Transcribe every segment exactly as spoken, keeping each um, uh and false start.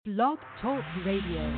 Blog Talk Radio.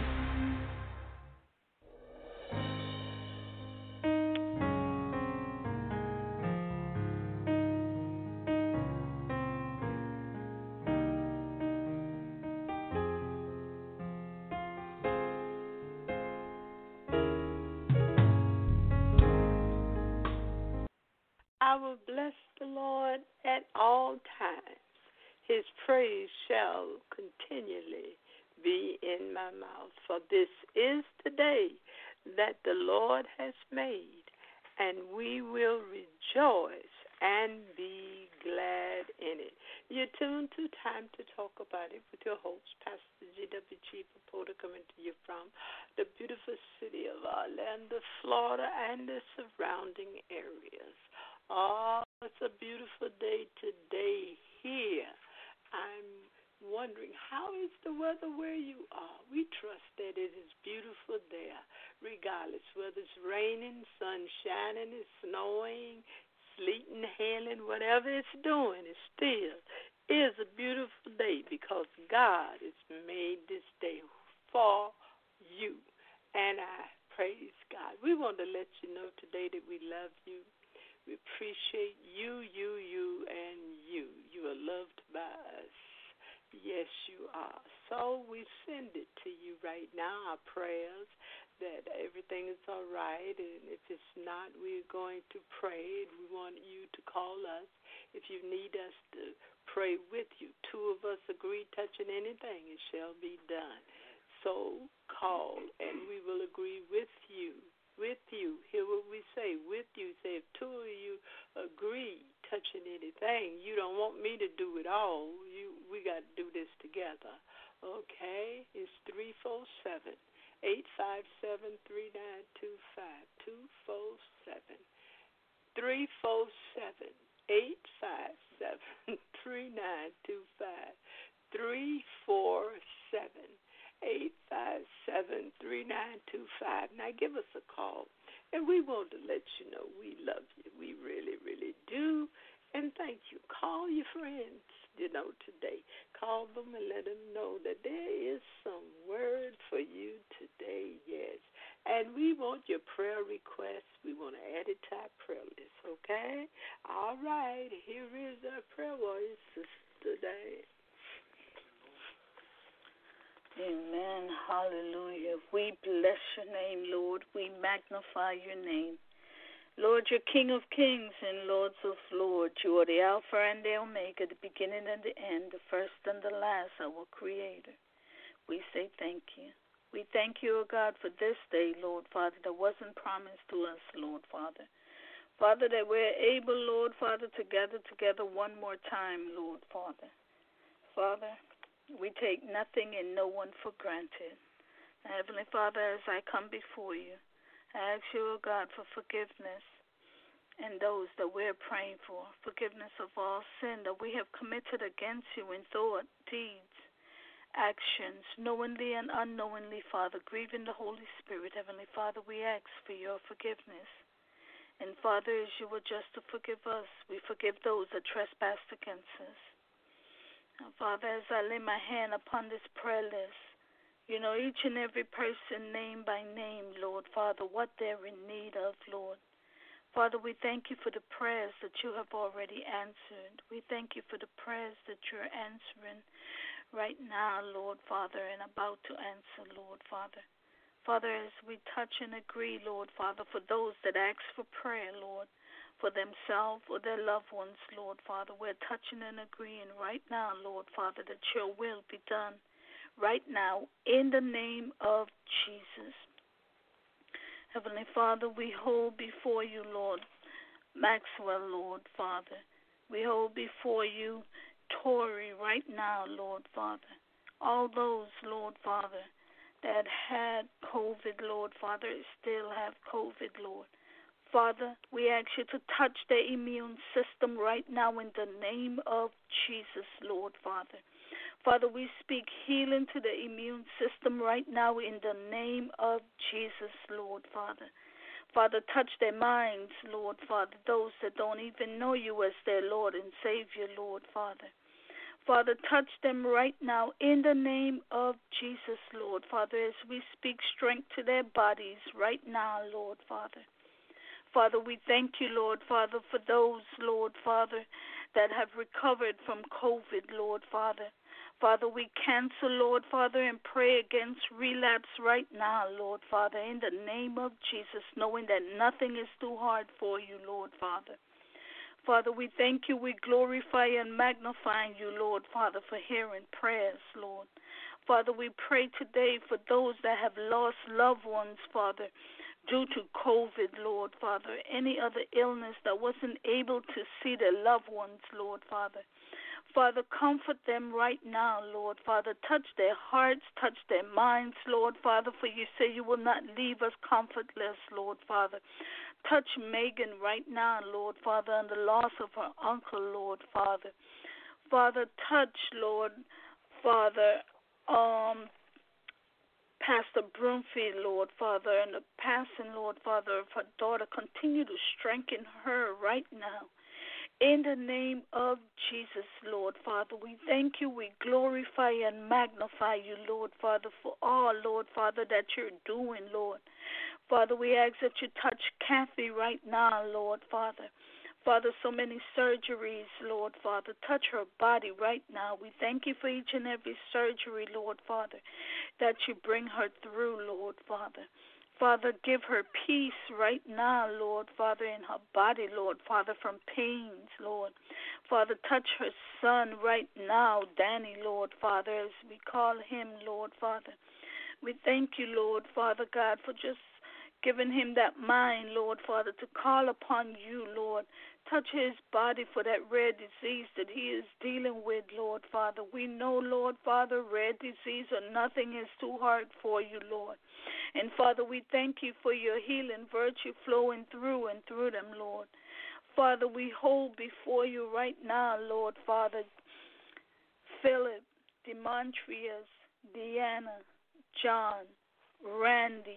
I will bless the Lord at all times. His praise shall continually be in my mouth. For this is the day that the Lord has made, and we will rejoice and be glad in it. You're tuned to Time to Talk About It with your host, Pastor G W. Chief Reporter, coming to you from the beautiful city of Orlando, Florida, and the surrounding areas. Oh, it's a beautiful day today here. I'm wondering, how is the weather where you are? We trust that it is beautiful there, regardless whether it's raining, sun shining, it's snowing, sleeting, hailing, whatever it's doing, it still is a beautiful day because God has made this day for you. And I praise God. We want to let you know today that we love you. We appreciate you, you, you, and you. You are loved by us. Yes, you are. So we send it to you right now, our prayers, that everything is all right. And if it's not, we're going to pray. We want you to call us if you need us to pray with you. Two of us agree, touching anything, it shall be done. So call, and we will agree with you. With you, hear what we say, with you, say if two of you agree touching anything, you don't want me to do it all, you we got to do this together, okay? It's three four seven, eight five seven, three nine two five, two four seven, three four seven, eight five seven, three nine two five, three four seven, eight five seven, three nine two five. Now give us a call, and we want to let you know we love you. We really, really do, and thank you. Call your friends, you know, today. Call them and let them know that there is some word for you today, yes. And we want your prayer requests. We want to add it to our prayer list, okay? All right, here is our prayer warrior sister today. Amen. Hallelujah. We bless your name, Lord. We magnify your name. Lord, you're King of kings and Lords of lords. You are the Alpha and the Omega, the beginning and the end, the first and the last, our Creator. We say thank you. We thank you, O God, for this day, Lord Father, that wasn't promised to us, Lord Father. Father, that we're able, Lord Father, to gather together one more time, Lord Father. Father, we take nothing and no one for granted. Heavenly Father, as I come before you, I ask you, O God, for forgiveness and those that we're praying for, forgiveness of all sin that we have committed against you in thought, deeds, actions, knowingly and unknowingly, Father, grieving the Holy Spirit. Heavenly Father, we ask for your forgiveness. And Father, as you were just to forgive us, we forgive those that trespass against us. Now, Father, as I lay my hand upon this prayer list, you know each and every person name by name, Lord Father, what they're in need of, Lord. Father, we thank you for the prayers that you have already answered. We thank you for the prayers that you're answering right now, Lord Father, and about to answer, Lord Father. Father, as we touch and agree, Lord Father, for those that ask for prayer, Lord, for themselves or their loved ones, Lord Father. We're touching and agreeing right now, Lord Father, that your will be done right now in the name of Jesus. Heavenly Father, we hold before you, Lord, Maxwell, Lord Father. We hold before you Tori right now, Lord Father. All those, Lord Father, that had COVID, Lord Father, still have COVID, Lord. Father, we ask you to touch the immune system right now in the name of Jesus, Lord Father. Father, we speak healing to the immune system right now in the name of Jesus, Lord Father. Father, touch their minds, Lord Father, those that don't even know you as their Lord and Savior, Lord Father. Father, touch them right now in the name of Jesus, Lord. Father, as we speak strength to their bodies right now, Lord, Father. Father, we thank you, Lord, Father, for those, Lord, Father, that have recovered from COVID, Lord, Father. Father, we cancel, Lord, Father, and pray against relapse right now, Lord, Father, in the name of Jesus, knowing that nothing is too hard for you, Lord, Father. Father, we thank you, we glorify and magnify you, Lord, Father, for hearing prayers, Lord. Father, we pray today for those that have lost loved ones, Father, due to COVID, Lord, Father, any other illness that wasn't able to see their loved ones, Lord, Father. Father, comfort them right now, Lord, Father. Touch their hearts, touch their minds, Lord, Father, for you say you will not leave us comfortless, Lord, Father. Touch Megan right now, Lord, Father, and the loss of her uncle, Lord, Father. Father, touch, Lord, Father, um, Pastor Broomfield, Lord, Father, and the passing, Lord, Father, of her daughter. Continue to strengthen her right now. In the name of Jesus, Lord, Father, we thank you, we glorify and magnify you, Lord, Father, for all, Lord, Father, that you're doing, Lord. Father, we ask that you touch Kathy right now, Lord, Father. Father, so many surgeries, Lord, Father. Touch her body right now. We thank you for each and every surgery, Lord, Father, that you bring her through, Lord, Father. Father, give her peace right now, Lord, Father, in her body, Lord, Father, from pains, Lord. Father, touch her son right now, Danny, Lord, Father, as we call him, Lord, Father. We thank you, Lord, Father God, for just giving him that mind, Lord, Father, to call upon you, Lord. Touch his body for that rare disease that he is dealing with, Lord, Father. We know, Lord, Father, rare disease or nothing is too hard for you, Lord. And, Father, we thank you for your healing virtue flowing through and through them, Lord. Father, we hold before you right now, Lord, Father, Philip, Demontrius, Deanna, John, Randy,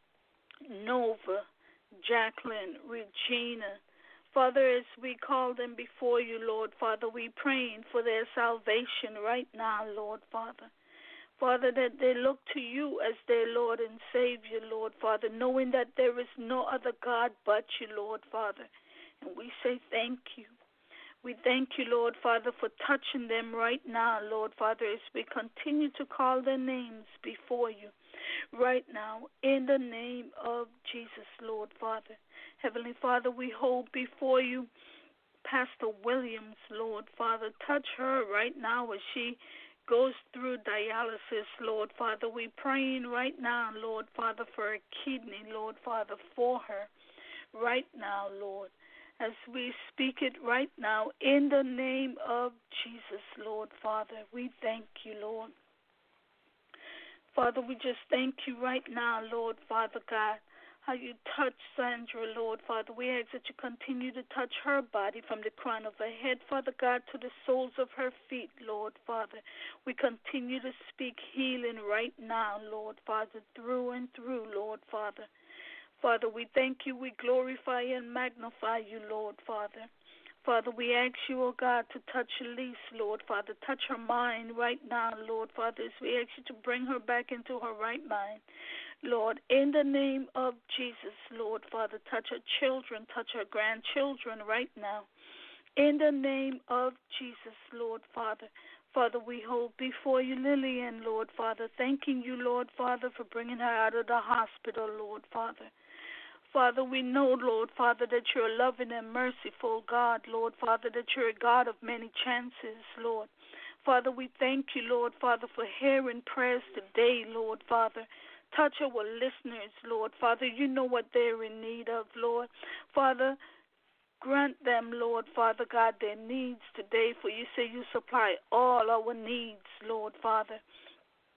Nova, Jacqueline, Regina. Father, as we call them before you, Lord, Father, we praying for their salvation right now, Lord, Father. Father, that they look to you as their Lord and Savior, Lord, Father, knowing that there is no other God but you, Lord, Father. And we say thank you. We thank you, Lord, Father, for touching them right now, Lord, Father, as we continue to call their names before you right now, in the name of Jesus, Lord, Father. Heavenly Father, we hold before you Pastor Williams, Lord, Father. Touch her right now as she goes through dialysis, Lord, Father. We praying right now, Lord, Father, for a kidney, Lord, Father, for her right now, Lord. As we speak it right now, in the name of Jesus, Lord, Father, we thank you, Lord. Father, we just thank you right now, Lord, Father God, how you touch Sandra, Lord, Father. We ask that you continue to touch her body from the crown of her head, Father God, to the soles of her feet, Lord, Father. We continue to speak healing right now, Lord, Father, through and through, Lord, Father. Father, we thank you, we glorify and magnify you, Lord, Father. Father, we ask you, oh God, to touch Elise, Lord, Father. Touch her mind right now, Lord, Father, as we ask you to bring her back into her right mind. Lord, in the name of Jesus, Lord, Father, touch her children, touch her grandchildren right now. In the name of Jesus, Lord, Father. Father, we hold before you Lillian, Lord, Father, thanking you, Lord, Father, for bringing her out of the hospital, Lord, Father. Father, we know, Lord, Father, that you're a loving and merciful God, Lord, Father, that you're a God of many chances, Lord. Father, we thank you, Lord, Father, for hearing prayers today, Lord, Father. Touch our listeners, Lord, Father. You know what they're in need of, Lord. Father, grant them, Lord, Father God, their needs today, for you say you supply all our needs, Lord, Father.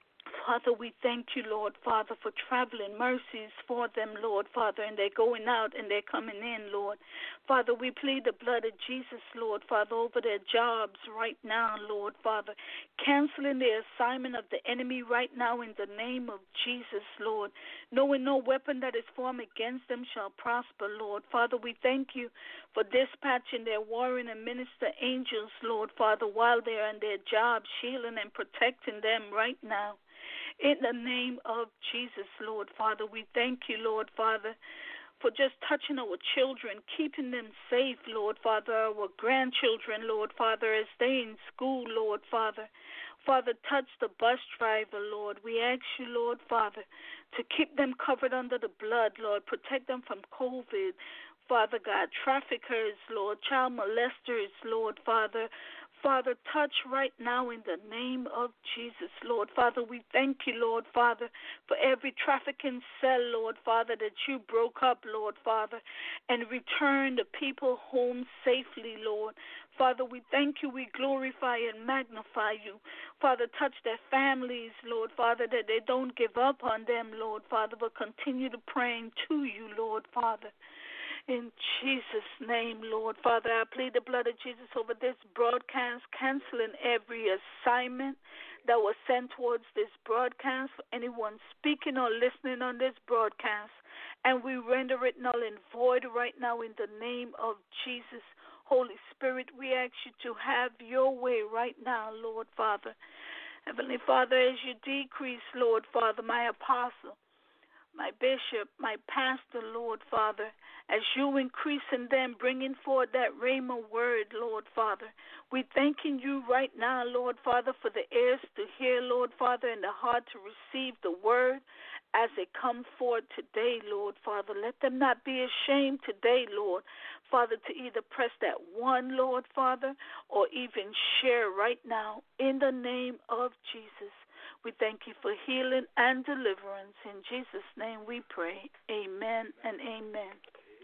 Father, we thank you, Lord, Father, for traveling mercies for them, Lord, Father, and they're going out and they're coming in, Lord. Father, we plead the blood of Jesus, Lord, Father, over their jobs right now, Lord, Father, canceling the assignment of the enemy right now in the name of Jesus, Lord, knowing no weapon that is formed against them shall prosper, Lord. Father, we thank you for dispatching their warring and minister angels, Lord, Father, while they're on their jobs, shielding and protecting them right now. In the name of Jesus, Lord, Father, we thank you, Lord, Father, for just touching our children, keeping them safe, Lord, Father, our grandchildren, Lord, Father, as they in school, Lord, Father. Father, touch the bus driver, Lord. We ask you, Lord, Father, to keep them covered under the blood, Lord. Protect them from COVID, Father God. Traffickers, Lord. Child molesters, Lord, Father. Father, touch right now in the name of Jesus, Lord. Father, we thank you, Lord, Father, for every trafficking cell, Lord, Father, that you broke up, Lord, Father, and returned the people home safely, Lord. Father, we thank you, we glorify and magnify you. Father, touch their families, Lord, Father, that they don't give up on them, Lord, Father, but continue to praying to you, Lord, Father. In Jesus' name, Lord, Father, I plead the blood of Jesus over this broadcast, canceling every assignment that was sent towards this broadcast for anyone speaking or listening on this broadcast. And we render it null and void right now in the name of Jesus. Holy Spirit, we ask you to have your way right now, Lord, Father. Heavenly Father, as you decrease, Lord, Father, my apostle, my bishop, my pastor, Lord, Father, as you increase in them, bringing forth that rhema word, Lord, Father. We thanking you right now, Lord, Father, for the ears to hear, Lord, Father, and the heart to receive the word as it come forth today, Lord, Father. Let them not be ashamed today, Lord, Father, to either press that one, Lord, Father, or even share right now in the name of Jesus. We thank you for healing and deliverance. In Jesus' name we pray. Amen and amen.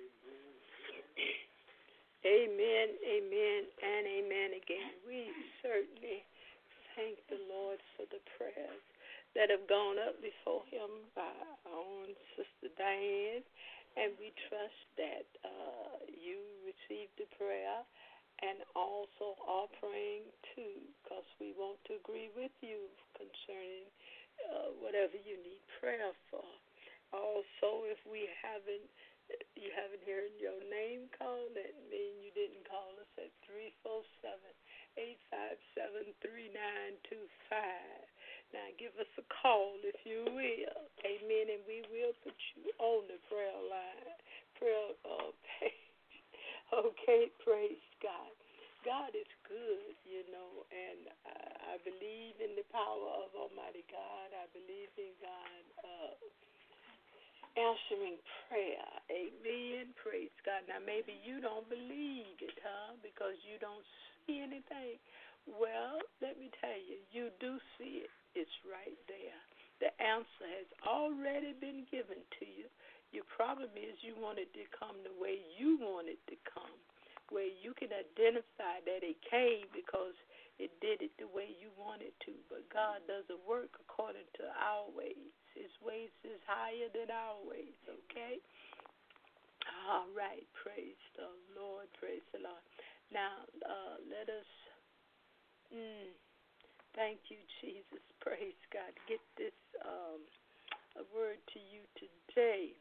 Amen, amen, and amen again. We certainly thank the Lord for the prayers that have gone up before him by our own Sister Diane, and we trust that uh, you received the prayer and also are praying too, because we want to agree with you concerning uh, whatever you need prayer for. Also, if we haven't, you haven't heard your name called, that means you didn't call us at three four seven, eight five seven, three nine two five. Now give us a call if you will. Amen, and we will put you on the prayer line, prayer uh, page. Okay, praise God. God is good, you know, and I, I believe in the power of Almighty God. I believe in God uh, answering prayer. Amen. Praise God. Now, maybe you don't believe it, huh, because you don't see anything. Well, let me tell you, you do see it. It's right there. The answer has already been given to you. Your problem is you want it to come the way you want it to come, where you can identify that it came because it did it the way you want it to. But God doesn't work according to our ways. His ways is higher than our ways, okay? All right, praise the Lord, praise the Lord. Now, uh, let us, mm, thank you, Jesus, praise God. Get this um, a word to you today.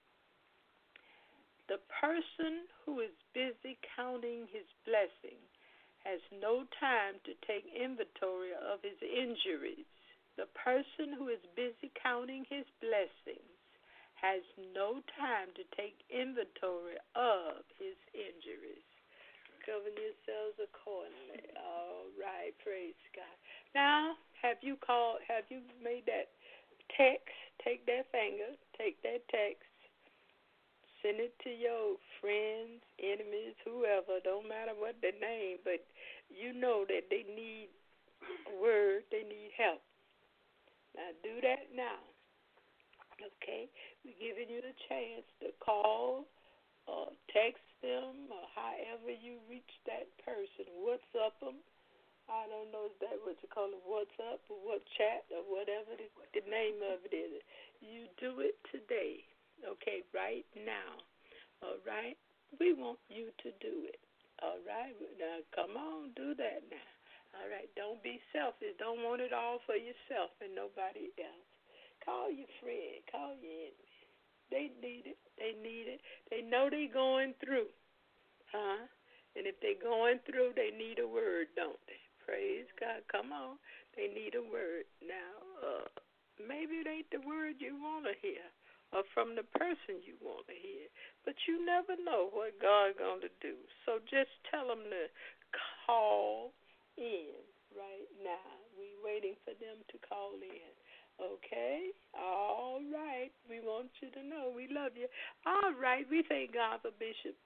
The person who is busy counting his blessing has no time to take inventory of his injuries. The person who is busy counting his blessings has no time to take inventory of his injuries. Govern yourselves accordingly. All right, praise God. Now, have you called, have you made that text? Take that finger, take that text. Send it to your friends, enemies, whoever, don't matter what their name, but you know that they need a word, they need help. Now do that now, okay? We're giving you the chance to call or text them or however you reach that person. WhatsApp them, I don't know if that what you call it, WhatsApp or what chat or whatever the, the name of it is. You do it today, okay, right now, all right? We want you to do it, all right? Now, come on, do that now, all right? Don't be selfish. Don't want it all for yourself and nobody else. Call your friend. Call your enemy. They need it. They need it. They know they're going through, huh? And if they're going through, they need a word, don't they? Praise God. Come on. They need a word. Now, uh, maybe it ain't the word you want to hear or from the person you want to hear, but you never know what God's going to do. So just tell them to call in right now. We're waiting for them to call in. Okay? All right. We want you to know we love you. All right. We thank God for Bishop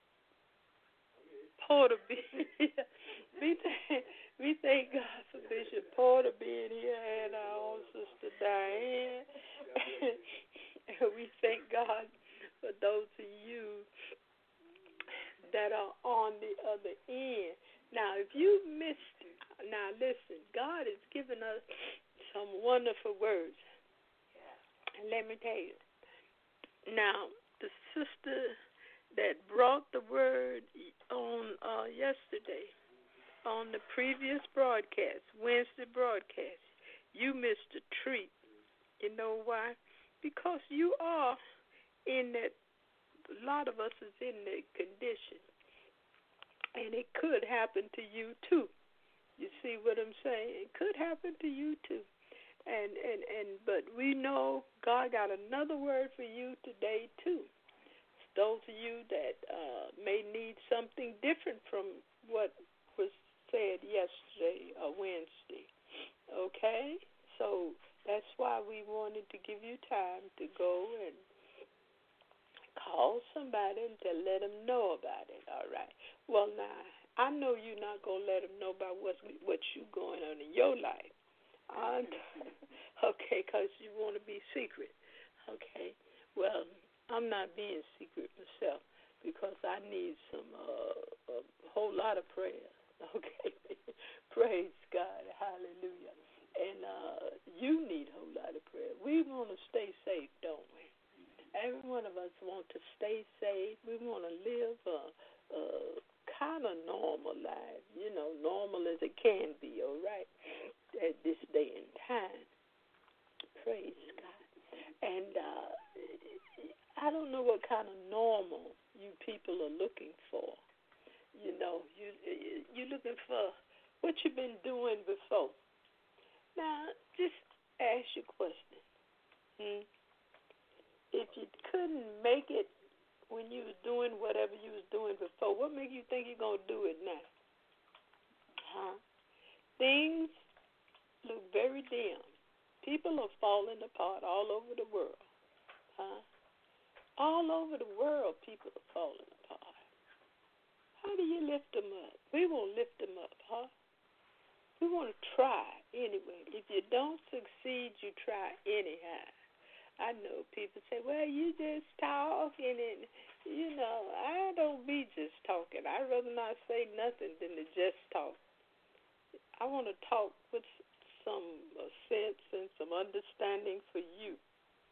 Porter being here. We thank, we thank God for Bishop Porter being here and our own sister Diane. And we thank God for those of you that are on the other end. Now, if you missed, now listen, God has given us some wonderful words. And let me tell you, now, the sister that brought the word on uh, yesterday, on the previous broadcast, Wednesday broadcast, you missed a treat. You know why? Because you are in that, a lot of us is in that condition. And it could happen to you too. You see what I'm saying? It could happen to you too. And, and, and but we know God got another word for you today too. Those of you that uh, may need something different from what was said yesterday or Wednesday, okay? So that's why we wanted to give you time to go and call somebody and to let them know about it, all right? Well, now, I know you're not going to let them know about what's, what you going on in your life, uh, okay, because you want to be secret, okay? Well, I'm not being secret myself because I need some uh, a whole lot of prayer. Okay, praise God, hallelujah. And uh, you need a whole lot of prayer. We want to stay safe, don't we? Every one of us want to stay safe. We want to live a, a kind of normal life, you know, normal as it can be, all right, at this day and time. Praise God. And uh, I don't know what kind of normal you people are looking for. You know, you you're looking for what you've been doing before. Now, just ask your question. Hmm? If you couldn't make it when you was doing whatever you was doing before, what makes you think you're going to do it now? Huh? Things look very dim. People are falling apart all over the world. Huh? All over the world, people are falling apart. How do you lift them up? We won't lift them up, huh? We want to try anyway. If you don't succeed, you try anyhow. I know people say, well, you just talking, and, you know, I don't be just talking. I'd rather not say nothing than to just talk. I want to talk with some uh, sense and some understanding for you.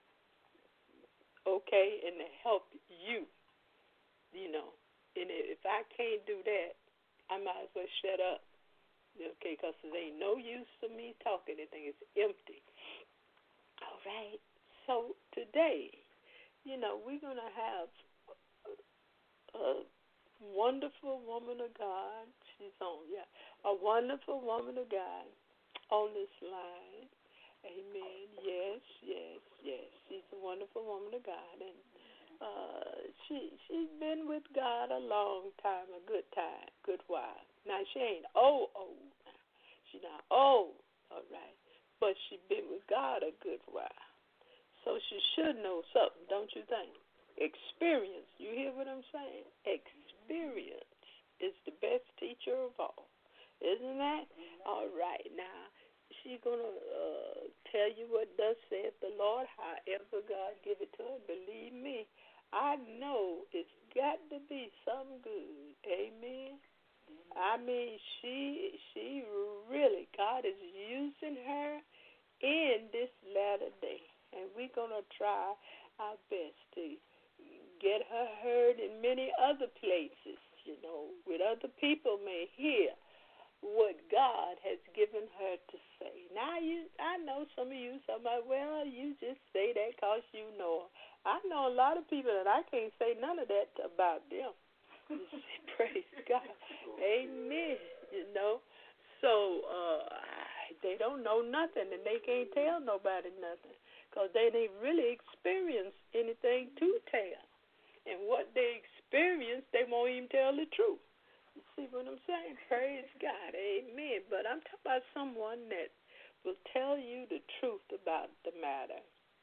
Okay, and to help you, you know. And if I can't do that, I might as well shut up, okay, because there ain't no use to me talking. Anything is empty. All right. So today, you know, we're going to have a wonderful woman of God. She's on, yeah, a wonderful woman of God on this line. Amen. Yes, yes, yes. She's a wonderful woman of God, and uh, she she's been with God a long time, a good time, good while. Now she ain't old, old. She's not old, all right, but she's been with God a good while, so she should know something, don't you think? Experience. You hear what I'm saying? Experience is the best teacher of all, isn't that? All right, now. She's going to uh, tell you what thus saith the Lord, however God give it to her. Believe me, I know it's got to be something good. Amen? I mean, she she really, God is using her in this latter day. And we're going to try our best to get her heard in many other places, you know, with other people may hear what God has given her to say. Now, you, I know some of you, somebody, well, you just say that because you know her. I know a lot of people that I can't say none of that about them. Praise God. Amen. You know, so uh, they don't know nothing, and they can't tell nobody nothing because they didn't really experience anything to tell. And what they experience, they won't even tell the truth. You see what I'm saying? Praise God. Amen. But I'm talking about someone that will tell you the truth about the matter.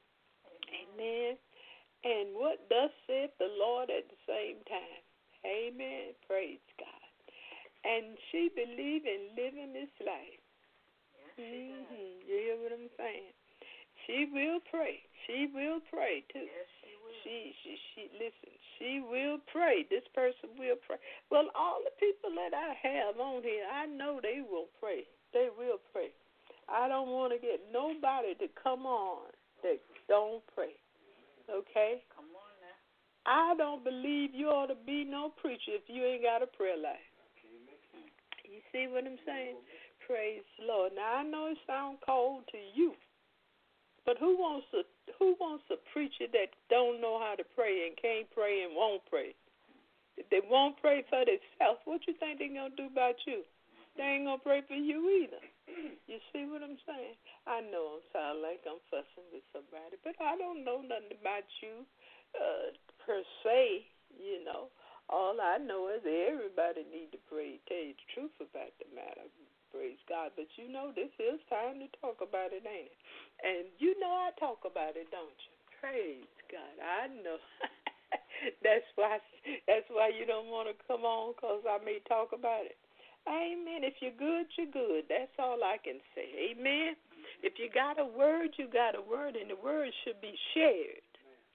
Amen. And what thus saith the Lord at the same time. Amen. Praise God. And she believed in living this life. Yes, mm-hmm. You hear what I'm saying? She will pray. She will pray too. Yes, she will. She, she, she, listen, she will pray. This person will pray. Well, all the people that I have on here, I know they will pray. They will pray. I don't want to get nobody to come on that don't pray. Okay? Come on now. I don't believe you ought to be no preacher if you ain't got a prayer life. You see what I'm saying? Praise the Lord. Now, I know it sounds cold to you, but who wants a, who wants a preacher that don't know how to pray and can't pray and won't pray? If they won't pray for themselves, what you think they're going to do about you? They ain't going to pray for you either. You see what I'm saying? I know I sound like I'm fussing with somebody, but I don't know nothing about you uh, per se, you know. All I know is everybody need to pray, tell you the truth about the matter. Praise God. But you know this is time to talk about it, ain't it? And you know I talk about it, don't you? Praise God. I know. that's why That's why you don't want to come on, because I may talk about it. Amen. If you're good, you're good. That's all I can say. Amen. If you got a word, you got a word, and the word should be shared.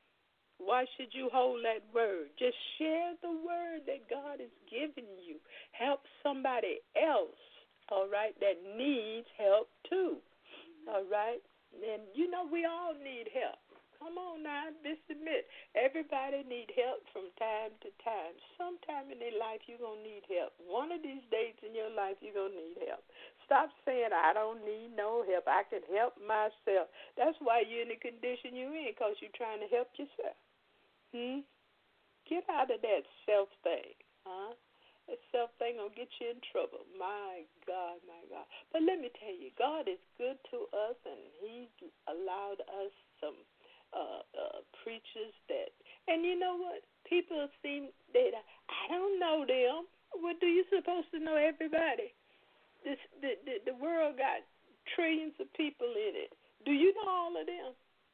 Why should you hold that word? Just share the word that God has given you. Help somebody else, all right, that needs help too, all right? And, you know, we all need help. Come on now, just admit. Everybody need help from time to time. Sometime in their life you're going to need help. One of these days in your life you're going to need help. Stop saying, I don't need no help. I can help myself. That's why you're in the condition you're in, because you're trying to help yourself. Hmm? Get out of that self thing, huh? That self thing will get you in trouble. My God, my God. But let me tell you, God is good to us, and He's allowed us some uh, uh, preachers that, and you know what? People seem that I don't know them. What do you supposed to know everybody? This the, the the world got trillions of people in it. Do you know all of them?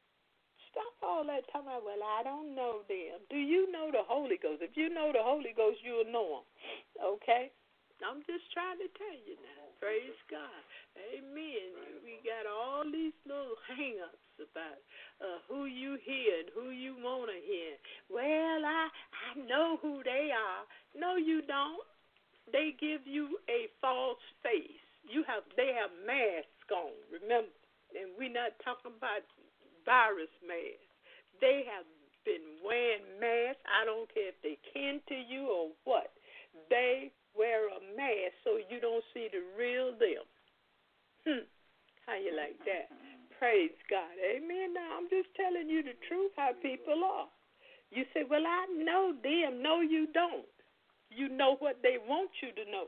Stop all that talking about, well, I don't know them. Do you know the Holy Ghost? If you know the Holy Ghost, you'll know them. Okay? I'm just trying to tell you now. Praise God. Amen. We got all these little hang-ups about uh, who you hear and who you want to hear. Well, I, I know who they are. No, you don't. They give you a false face. You have. They have masks on, remember? And we're not talking about virus masks. They have been wearing masks. I don't care if they kin to you or what. They wear a mask so you don't see the real them. Hmm. How you like that? Praise God. Amen. Now, I'm just telling you the truth, how people are. You say, well, I know them. No, you don't. You know what they want you to know.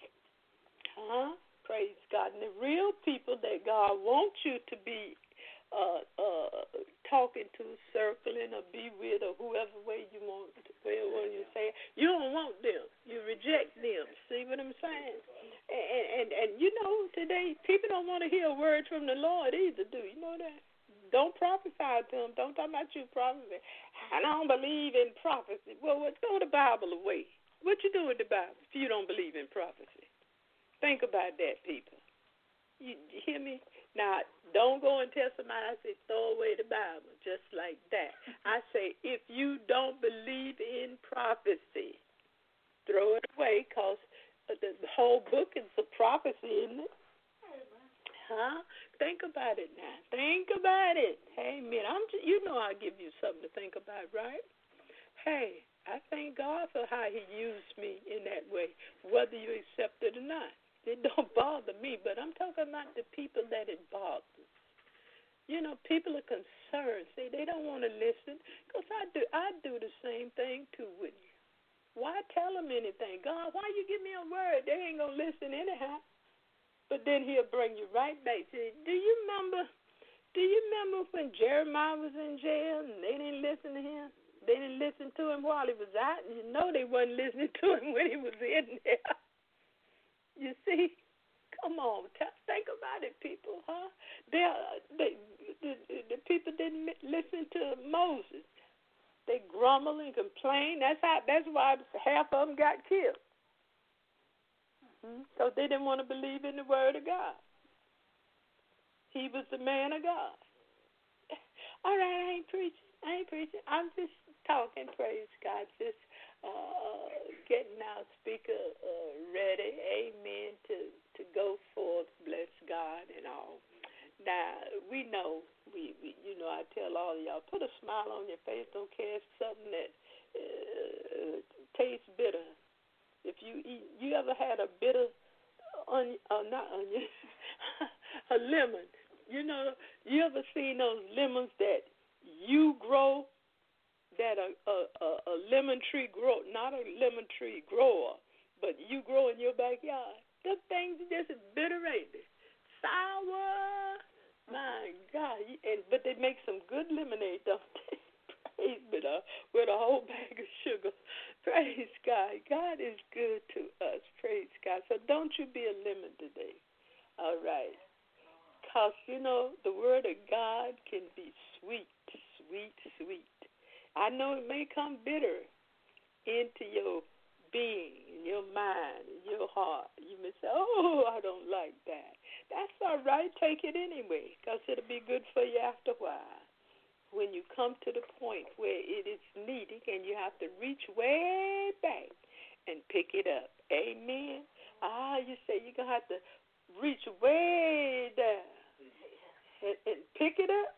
Huh? Praise God. And the real people that God wants you to be Uh, uh, talking to, circling, or be with, or whoever way you want, whatever you say, you don't want them. You reject them. See what I'm saying? And, and, and, and you know, today, people don't want to hear a word from the Lord either, do you know that? Don't prophesy to them. Don't talk about you prophecy. I don't believe in prophecy. Well, well, throw the Bible away. What you do with the Bible if you don't believe in prophecy? Think about that, people. You, you hear me? Now, don't go and tell somebody, I say, throw away the Bible, just like that. I say, if you don't believe in prophecy, throw it away, because The whole book is a prophecy, isn't it? Huh? Think about it now. Think about it. Amen. I'm just, you know I'll give you something to think about, right? Hey, I thank God for how he used me in that way, whether you accept it or not. It don't bother me, but I'm talking about the people that it bothers. You know, people are concerned. See, they don't want to listen because I do, I do the same thing too with you. Why tell them anything? God, why you give me a word? They ain't going to listen anyhow. But then he'll bring you right back. See, do you remember, do you remember when Jeremiah was in jail and they didn't listen to him? They didn't listen to him while he was out. And you know they wasn't listening to him when he was in there. You see? Come on. T- think about it, people, huh? They, they, the, the people didn't listen to Moses. They grumble and complain. That's how. That's why half of them got killed. Because they didn't want to believe in the word of God. He was the man of God. All right, I ain't preaching. I ain't preaching. I'm just talking, praise God. Just uh, getting our speaker uh, ready, amen, to, to go forth, bless God and all. Now, we know, we, we you know, I tell all of y'all, put a smile on your face. Don't care if something that uh, tastes bitter. If you eat, you ever had a bitter onion, uh, not onion, a lemon? You know, you ever seen those lemons that you grow, that a, a, a, a lemon tree grow, not a lemon tree grower, but you grow in your backyard? Them things are just bitter, ain't they? Sour. My God. And, but they make some good lemonade, don't they? Praise God. With a whole bag of sugar. Praise God. God is good to us. Praise God. So don't you be a lemon today. All right. Because, you know, the word of God can be sweet, sweet, sweet. I know it may come bitter into your being, in your mind, in your heart. You may say, oh, I don't like that. That's all right. Take it anyway, because it'll be good for you after a while. When you come to the point where it is needed and you have to reach way back and pick it up. Amen. Ah, you say you're going to have to reach way down and, and pick it up.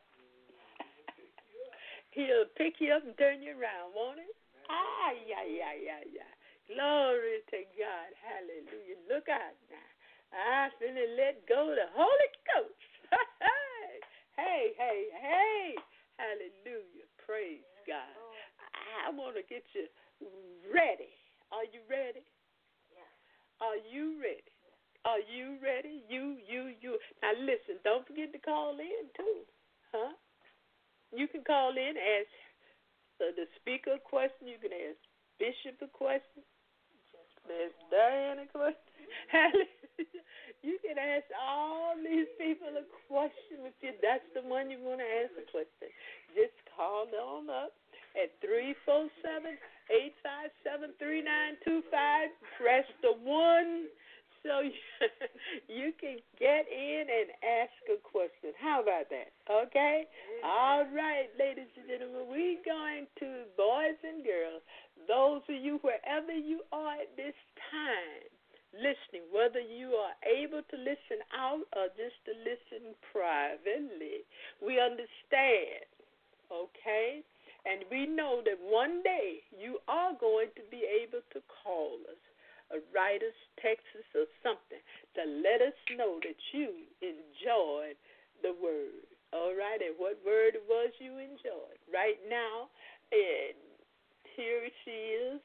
He'll pick you up and turn you around, won't he? Ah, yeah, yeah, yeah, yeah. Glory to God. Hallelujah. Look out now. I'm finna let go of the Holy Ghost. Hey, hey, hey. Hallelujah. Praise God. I want to get you ready. Are you ready? Yes. Are you ready? Are you ready? You, you, you. Now listen, don't forget to call in too. Huh? You can call in, ask uh, the speaker a question. You can ask Bishop a question. Ask Diana a question. Hallelujah. You can ask all these people a question. If you, that's the one you want to ask a question, just call on up at three four seven, eight five seven, three nine two five. Press the one so you, you can get in and ask a question. How about that? Okay? All right, ladies and gentlemen, we're going to boys and girls, those of you wherever you are at this time, listening, whether you are able to listen out or just to listen privately. We understand, okay? And we know that one day you are going to be able to call us, or write us, text us, or something to let us know that you enjoyed the word, all right? And what word it was you enjoyed. Right now, and here she is,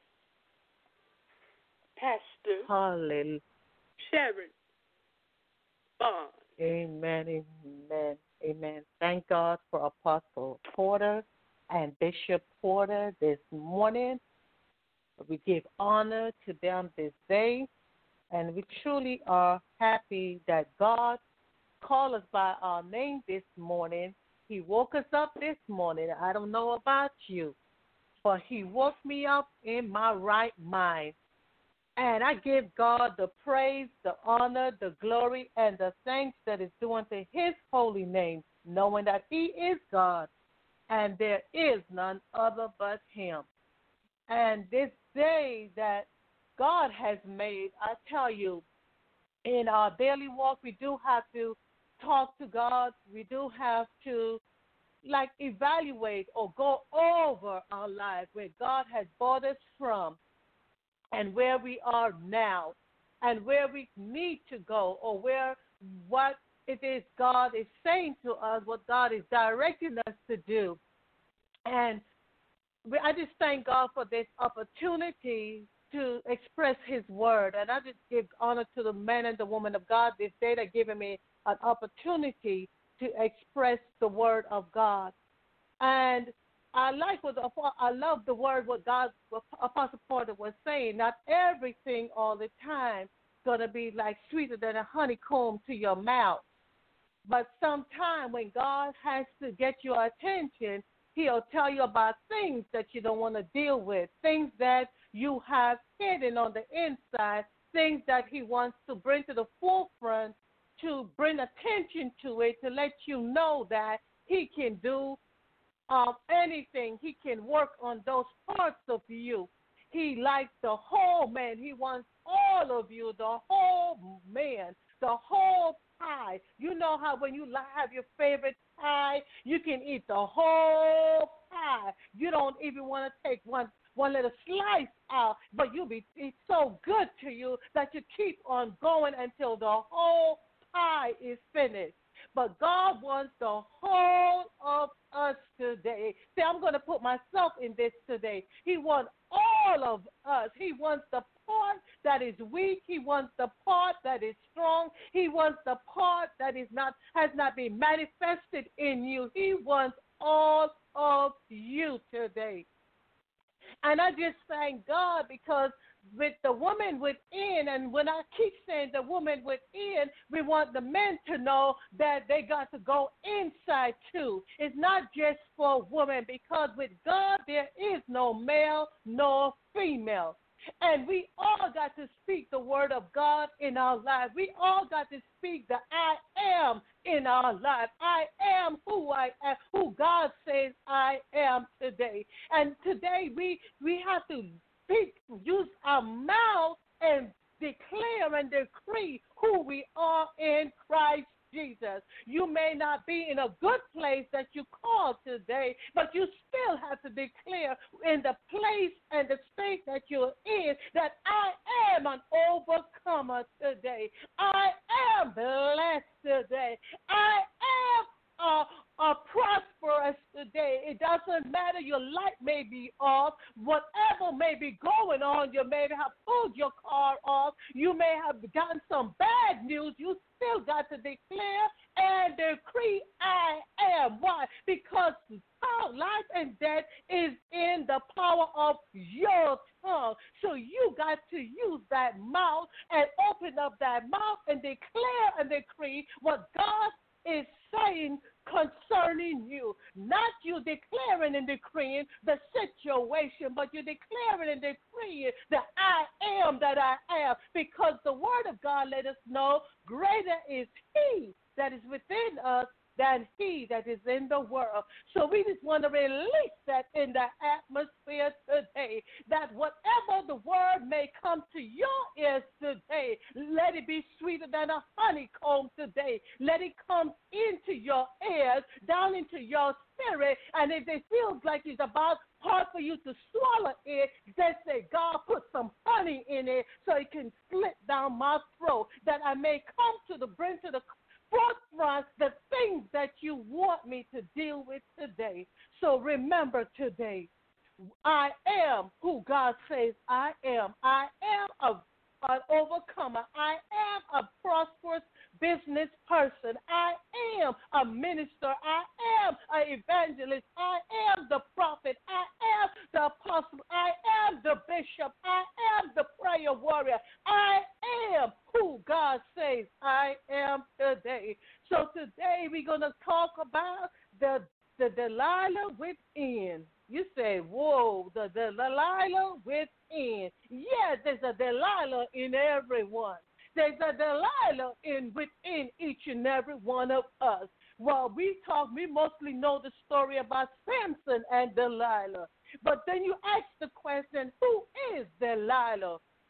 Pastor Hallelujah. Sharon Bond. Amen, amen, amen. Thank God for Apostle Porter and Bishop Porter this morning. We give honor to them this day, and we truly are happy that God called us by our name this morning. He woke us up this morning. I don't know about you, but he woke me up in my right mind. And I give God the praise, the honor, the glory, and the thanks that is due unto his holy name, knowing that he is God and there is none other but him. And this day that God has made. I tell you, in our daily walk, we do have to talk to God. We do have to, like, evaluate or go over our life, where God has brought us from and where we are now and where we need to go, or where what it is God is saying to us, what God is directing us to do. And we, I just thank God for this opportunity to express his word. And I just give honor to the man and the woman of God this day that given me an opportunity to express the word of God. And I like what the, I love the word what God, what Apostle Porter was saying. Not everything all the time going to be like sweeter than a honeycomb to your mouth. But sometime when God has to get your attention, he'll tell you about things that you don't want to deal with, things that you have hidden on the inside, things that he wants to bring to the forefront, to bring attention to it, to let you know that he can do um, anything. He can work on those parts of you. He likes the whole man. He wants all of you, the whole man, the whole pie. You know how when you have your favorite pie, you can eat the whole pie. You don't even want to take one one little slice out, but you'll be it's so good to you that you keep on going until the whole pie is finished. But God wants the whole of us today. See, I'm going to put myself in this today. He wants all of us. He wants the part that is weak. He wants the part that is strong. He wants the part that is not has not been manifested in you. He wants all of you today. And I just thank God, because with the woman within, and when I keep saying the woman within, we want the men to know that they got to go inside too. It's not just for women, because with God there is no male nor female. And we all got to speak the word of God in our lives. We all got to speak the I am in our life. I am who I am, who God says I am today. And today we we have to speak, use our mouth and declare and decree who we are in Christ Jesus. You may not be in a good place that you call today, but you still have to declare in the place and the state that you're in that I am an overcomer today. I am blessed today. I am uh, uh, prosperous today. It doesn't matter. Your light may be off. Whatever may be going on, you may have pulled your car off. You may have gotten some bad news. You still got to declare and decree I am. Why? Because life and death is in the power of your tongue. So you got to use that mouth and open up that mouth and declare and decree what God is saying concerning you. Not you declaring and decreeing the situation, but you declaring and decreeing that I am that I am, because the word of God let us know greater is he that is within us than he that is in the world. So we just want to release that in the atmosphere today, that whatever the word may come to your ears today, let it be sweeter than a honeycomb today. Let it come into your ears, down into your spirit, and if it feels like it's about hard for you to swallow it, just say, God, put some honey in it so it can slip down my throat, that I may come to the bring to the forefront the things that you want me to deal with today. So remember today, I am who God says I am. I am a, an overcomer. I am a prosperous business person. I am a minister. I am an evangelist. I am the prophet. I am the apostle. I am the bishop. I am the prayer warrior. I am who God says I am today. So today we're going to talk about the, the Delilah within. You say, whoa, the, the Delilah within. Yes, there's a Delilah in everyone. There's a Delilah in within each and every one of us. Well, we talk, we mostly know the story about Samson and Delilah. But then you ask the question, who is Delilah?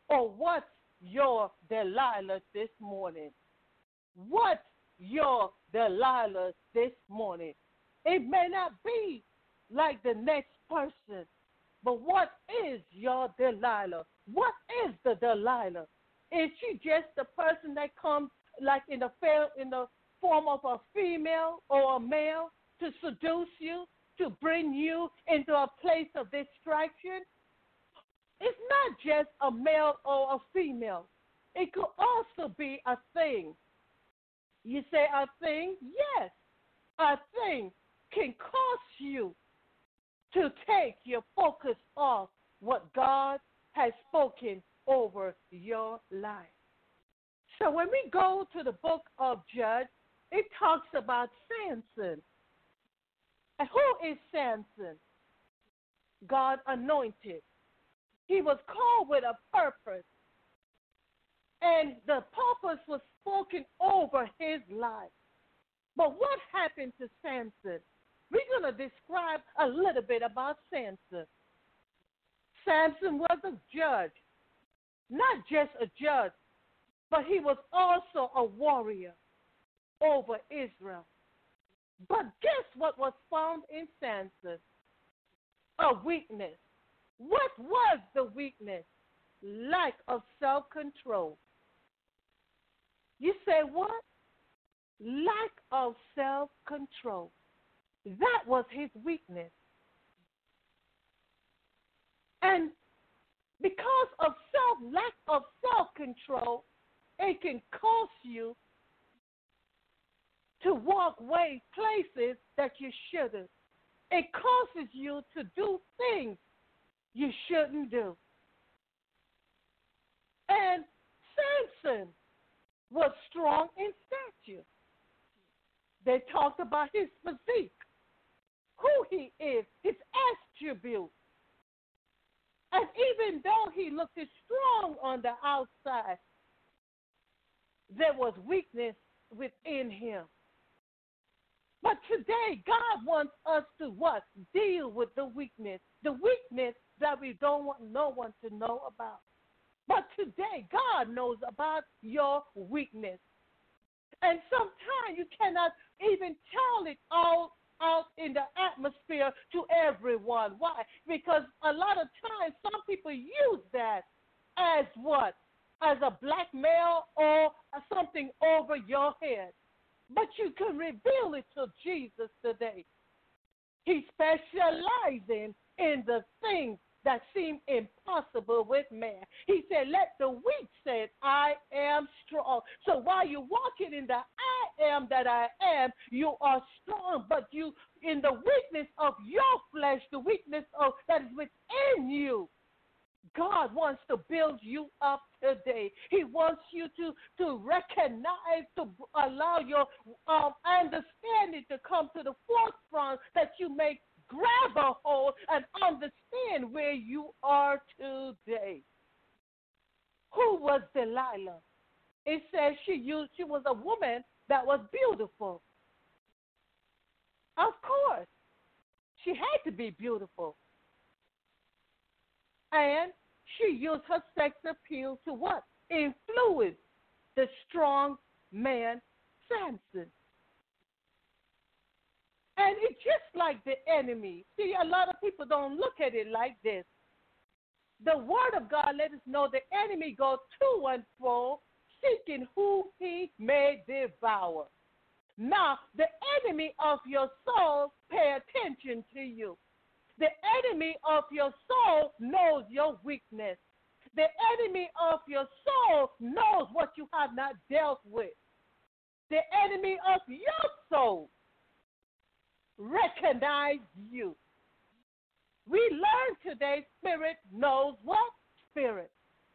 Or what's your Delilah this morning? What's your Delilah this morning? It may not be like the next person, but what is your Delilah? What is the Delilah? Is she just the person that comes like in the in the form of a female or a male to seduce you, to bring you into a place of distraction? It's not just a male or a female. It could also be a thing. You say a thing? Yes. A thing can cause you to take your focus off what God has spoken over your life. So when we go to the book of Judges, it talks about Samson. And who is Samson? God anointed. He was called with a purpose. And the purpose was spoken over his life. But what happened to Samson? We're going to describe a little bit about Samson. Samson was a judge. Not just a judge, but he was also a warrior over Israel. But guess what was found in Samson? A weakness. What was the weakness? Lack of self-control. You say what? Lack of self-control. That was his weakness. And because of self, lack of self-control, it can cause you to walk away places that you shouldn't. It causes you to do things you shouldn't do. And Samson was strong in stature. They talked about his physique, who he is, his attributes. And even though he looked strong on the outside, there was weakness within him. But today, God wants us to what? Deal with the weakness. The weakness that we don't want no one to know about. But today, God knows about your weakness. And sometimes you cannot even tell it all out in the atmosphere to everyone. Why? Because a lot of times some people use that as what? As a blackmail or something over your head. But you can reveal it to Jesus today. He specializes in the things that seem impossible with man. He said, let the weak say, I am strong. So while you're walking in the I am that I am, you are strong. But you, in the weakness of your flesh, the weakness of that is within you, God wants to build you up today. He wants you to, to recognize, to allow your um, understanding to come to the forefront that you may grab a hold and understand where you are today. Who was Delilah? It says she used, she was a woman that was beautiful. Of course. She had to be beautiful. And she used her sex appeal to what? Influence the strong man, Samson. And it's just like the enemy. See, a lot of people don't look at it like this. The word of God let us know the enemy goes to and fro, seeking who he may devour. Now, the enemy of your soul pay attention to you. The enemy of your soul knows your weakness. The enemy of your soul knows what you have not dealt with. The enemy of your soul recognize you. We learn today, spirit knows what? Spirit.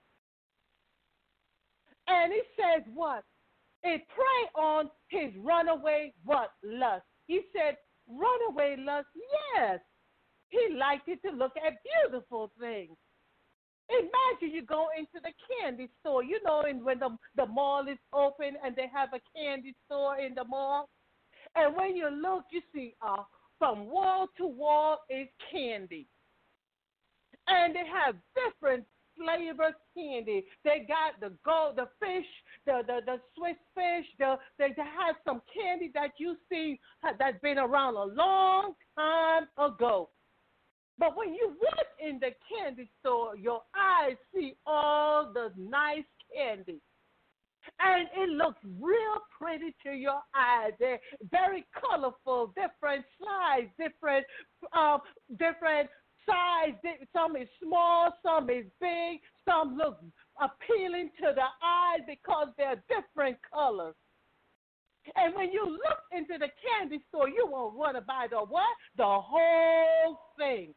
And it says what? It prey on his runaway what? Lust. He said, runaway lust, yes. He liked it to look at beautiful things. Imagine you go into the candy store. You know, and when the, the mall is open and they have a candy store in the mall. And when you look, you see uh, from wall to wall is candy. And they have different flavored candy. They got the gold, the fish, the, the, the Swiss fish. The, they, they have some candy that you see that's been around a long time ago. But when you walk in the candy store, your eyes see all the nice candy. And it looks real pretty to your eyes. They're very colorful, different size, different, uh, different size. Some is small, some is big, some look appealing to the eyes because they're different colors. And when you look into the candy store, you won't want to buy the what? The whole thing.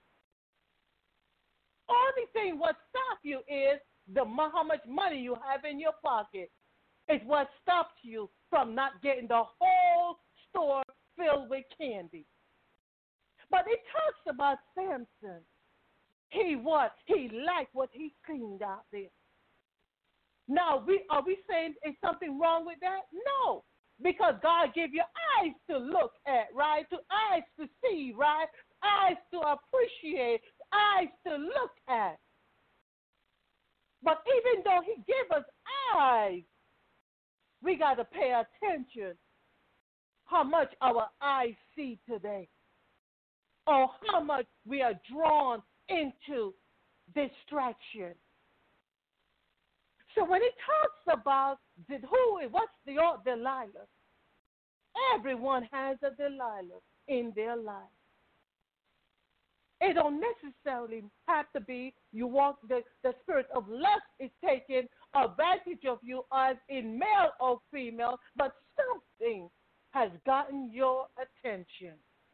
Only thing what stop you is the how much money you have in your pocket. Is what stops you from not getting the whole store filled with candy. But it talks about Samson. He what? He liked what he seen out there. Now, we are we saying is something wrong with that? No. Because God gave you eyes to look at, right? To eyes to see, right? Eyes to appreciate, eyes to look at. But even though he gave us eyes, we got to pay attention how much our eyes see today, or how much we are drawn into distraction. So when it talks about the, who, what's the Delilah? Everyone has a Delilah in their life. It don't necessarily have to be you walk the, the spirit of lust is taking advantage of you as in male or female, but something has gotten your attention.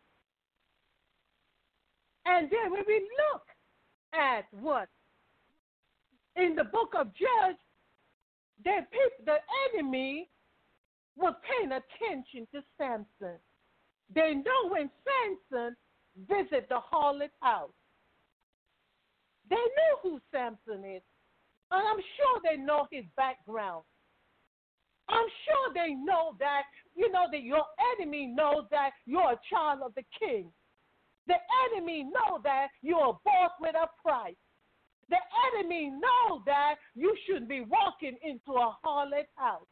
And then when we look at what? In the book of Judges, the, the enemy was paying attention to Samson. They know when Samson visit the harlot house. They know who Samson is. And I'm sure they know his background. I'm sure they know that, you know, that your enemy knows that you're a child of the king. The enemy knows that you're bought with a price. The enemy knows that you shouldn't be walking into a harlot house.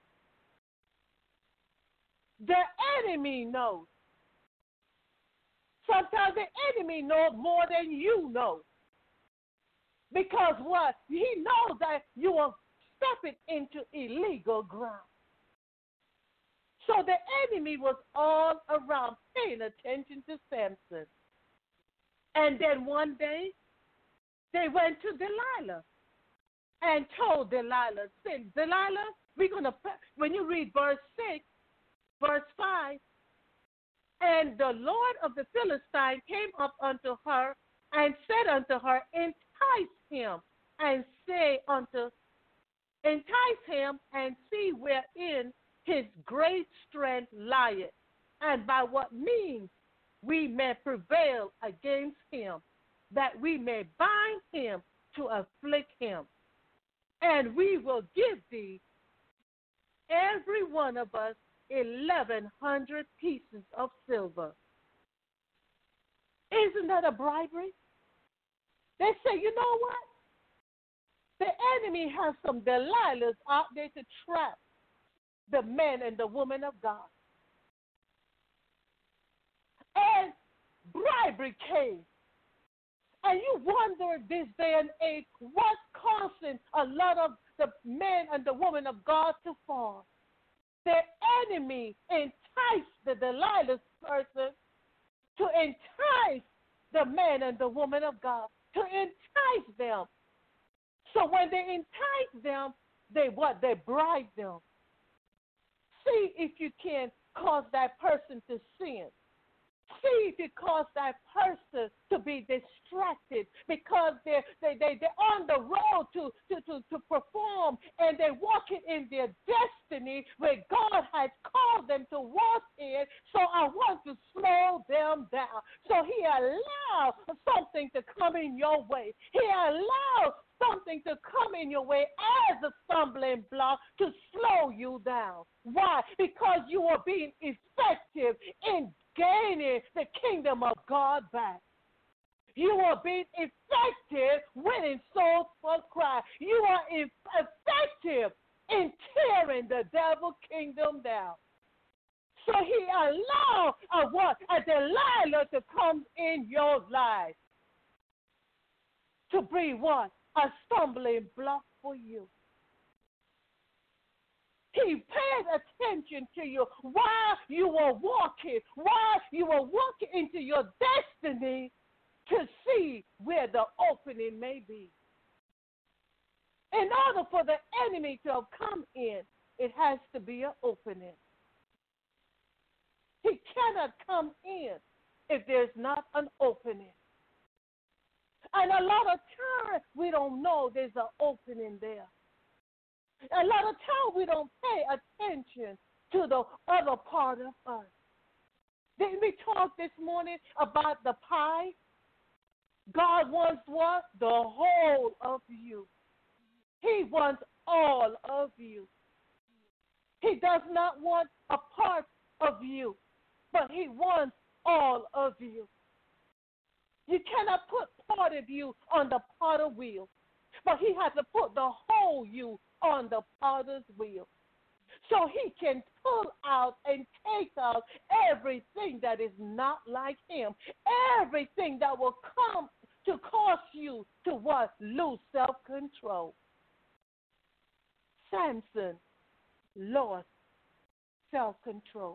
The enemy knows. Sometimes the enemy knows more than you know. Because what? He knows that you are stepping into illegal ground. So the enemy was all around paying attention to Samson. And then one day, they went to Delilah and told Delilah, said, Delilah, we're going to, when you read verse six, verse five, and the Lord of the Philistines came up unto her and said unto her, entice him and say unto, entice him and see wherein his great strength lieth, and by what means we may prevail against him, that we may bind him to afflict him. And we will give thee, every one of us, eleven hundred pieces of silver. Isn't that a bribery? They say, you know what? The enemy has some Delilahs out there to trap the men and the women of God. And bribery came. And you wonder this day and age, what's causing a lot of the men and the women of God to fall? The enemy enticed the Delilah's person to entice the man and the woman of God, to entice them. So when they entice them, they what? They bribe them. See if you can cause that person to sin. See if you cause that person to be distracted because they're, they, they, they're on the road to, to, to, to perform, and they're walking in their destiny where God has called them to walk in. So I want to slow them down. So he allowed something to come in your way. He allowed something to come in your way as a stumbling block to slow you down. Why? Because you are being effective in gaining the kingdom of God back. You are being effective winning souls for Christ. You are effective in tearing the devil's kingdom down. So he allowed a what? A Delilah to come in your life to bring what? A stumbling block for you. He paid attention to you while you were walking, while you were walking into your destiny to see where the opening may be. In order for the enemy to have come in, it has to be an opening. He cannot come in if there's not an opening. And a lot of times we don't know there's an opening there. A lot of times we don't pay attention to the other part of us. Didn't we talk this morning about the pie? God wants what? The whole of you. He wants all of you. He does not want a part of you, but he wants all of you. You cannot put part of you on the potter wheel, but he has to put the whole you on the potter's wheel. So he can pull out and take out everything that is not like him, everything that will come to cause you to what? Lose self-control. Samson lost self-control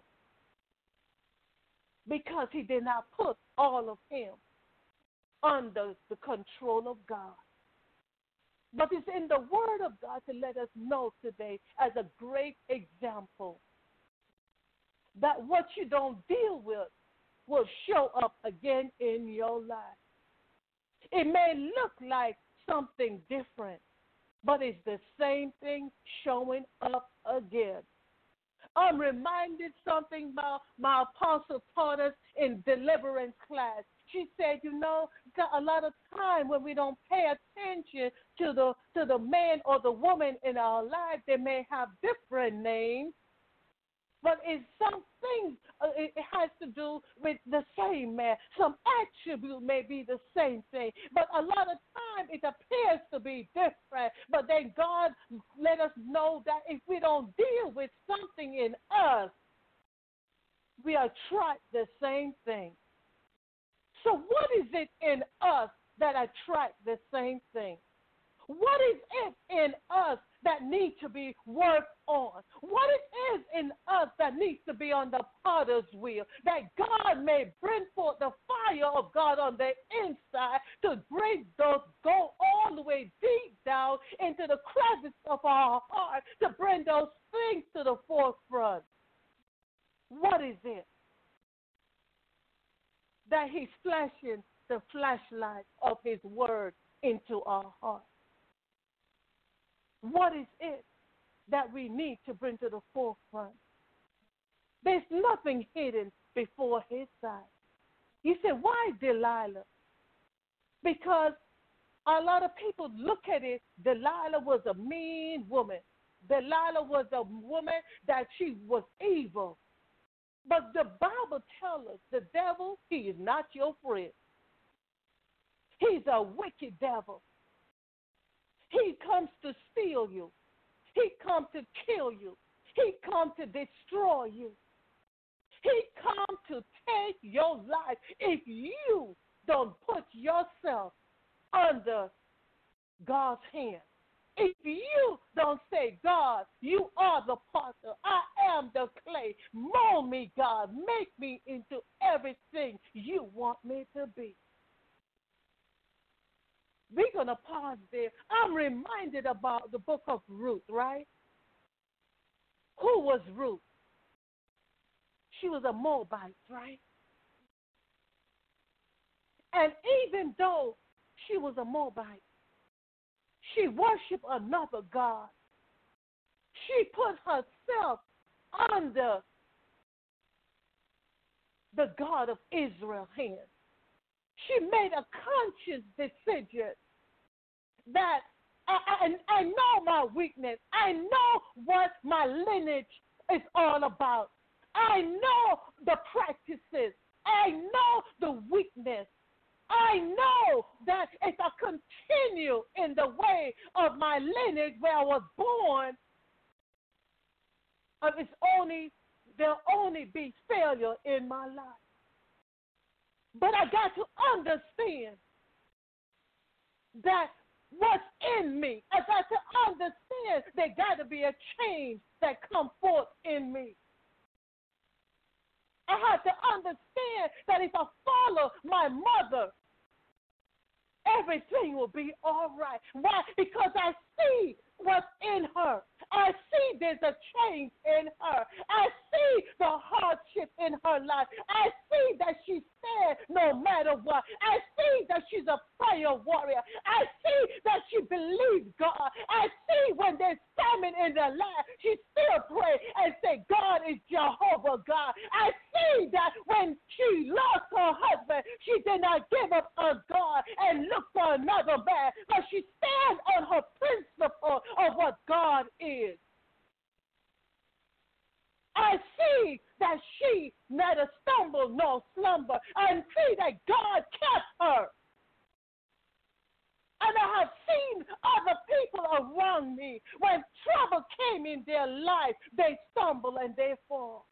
because he did not put all of him under the control of God. But it's in the Word of God to let us know today as a great example that what you don't deal with will show up again in your life. It may look like something different, but it's the same thing showing up again. I'm reminded something about my apostle taught us in deliverance class. She said, you know, a lot of time when we don't pay attention to the to the man or the woman in our life, they may have different names, but it's something, uh, it has to do with the same man. Some attribute may be the same thing, but a lot of time it appears to be different. But then God let us know that if we don't deal with something in us, we attract the same thing. So what is it in us that attracts the same thing? What is it in us that needs to be worked on? What it is in us that needs to be on the potter's wheel, that God may bring forth the fire of God on the inside to bring those, go all the way deep down into the crevice of our heart, to bring those things to the forefront. What is it? That he's flashing the flashlight of his word into our heart. What is it that we need to bring to the forefront? There's nothing hidden before his sight. You say, why Delilah? Because a lot of people look at it, Delilah was a mean woman. Delilah was a woman that she was evil. But the Bible tells us the devil, he is not your friend. He's a wicked devil. He comes to steal you. He comes to kill you. He comes to destroy you. He comes to take your life if you don't put yourself under God's hand. If you don't say, God, you are the potter, I am the clay, mold me, God, make me into everything you want me to be. We're going to pause there. I'm reminded about the book of Ruth, right? Who was Ruth? She was a Moabite, right? And even though she was a Moabite, she worshiped another God. She put herself under the God of Israel's hand. She made a conscious decision that I, I, I know my weakness. I know what my lineage is all about. I know the practices. I know the weakness. I know that if I continue in the way of my lineage where I was born, uh, it's only there'll only be failure in my life. But I got to understand that what's in me, I got to understand there got to be a change that comes forth in me. I have to understand that if I follow my mother, everything will be all right. Why? Because I see what's in her. I see there's a change in her. I see the hardship in her life. I see that she stands no matter what. I see that she's a prayer warrior. I see that she believes God. I see when there's famine in the land, she still pray and say, God is Jehovah God. I see that when she lost her husband, she did not give up on God and look for another man, but she stands on her principle of what God is. I see that she neither stumble nor slumber, and see that God kept her. And I have seen other people around me, when trouble came in their life, they stumble and they fall.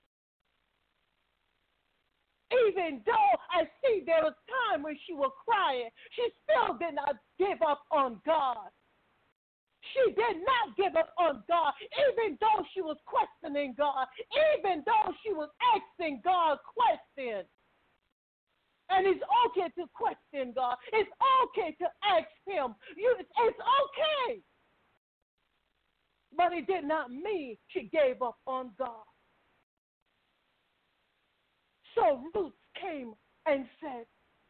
Even though I see there was time when she was crying, she still did not give up on God. She did not give up on God, even though she was questioning God, even though she was asking God questions. And it's okay to question God. It's okay to ask him. You, it's okay. But it did not mean she gave up on God. So Ruth came and said,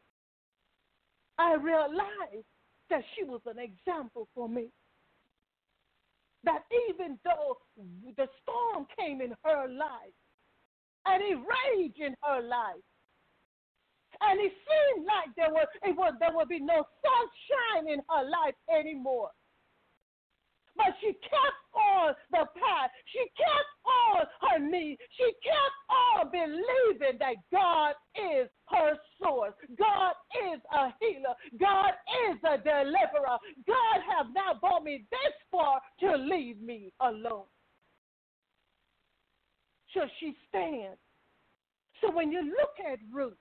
I realized that she was an example for me. That even though the storm came in her life, and it raged in her life, and it seemed like there was, it was there would be no sunshine in her life anymore. But she kept on the path. She kept on her knees. She kept on believing that God is her source. God is a healer. God is a deliverer. God has not brought me this far to leave me alone. So she stands. So when you look at Ruth,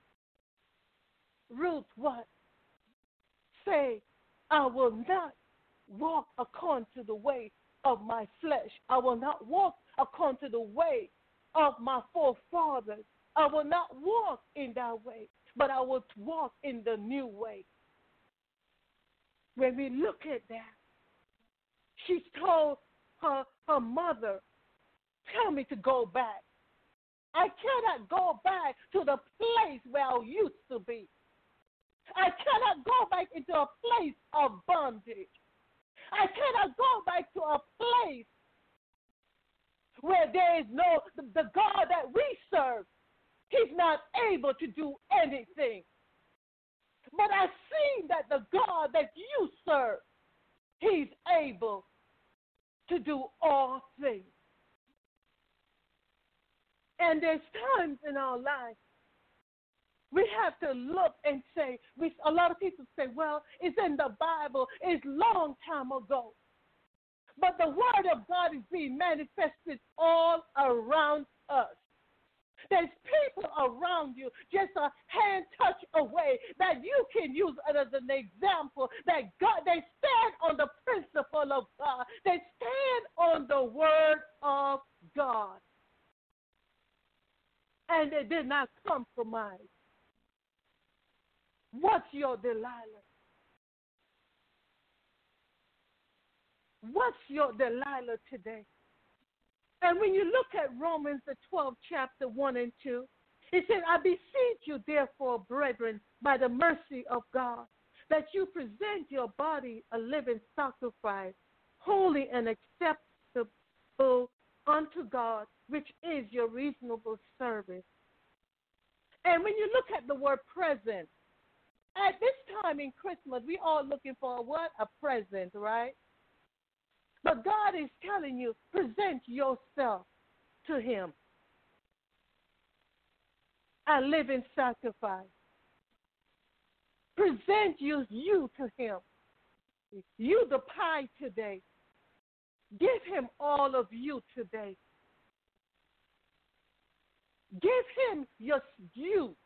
Ruth what? Say, I will not walk according to the way of my flesh. I will not walk according to the way of my forefathers. I will not walk in that way, but I will walk in the new way. When we look at that, she told her, her mother, tell me to go back. I cannot go back to the place where I used to be. I cannot go back into a place of bondage. I cannot go back to a place where there is no, the, the God that we serve, he's not able to do anything. But I see that the God that you serve, he's able to do all things. And there's times in our life we have to look and say, we, a lot of people say, well, it's in the Bible, it's long time ago. But the word of God is being manifested all around us. There's people around you, just a hand touch away, that you can use as an example, that God, they stand on the principle of God. They stand on the word of God. And they did not compromise. What's your Delilah? What's your Delilah today? And when you look at Romans, the twelfth chapter, one and two, it says, I beseech you, therefore, brethren, by the mercy of God, that you present your body a living sacrifice, holy and acceptable unto God, which is your reasonable service. And when you look at the word present, at this time in Christmas, we all looking for what? A present, right? But God is telling you, present yourself to him. A living sacrifice. Present you, you to him. You the pie today. Give him all of you today. Give him your you.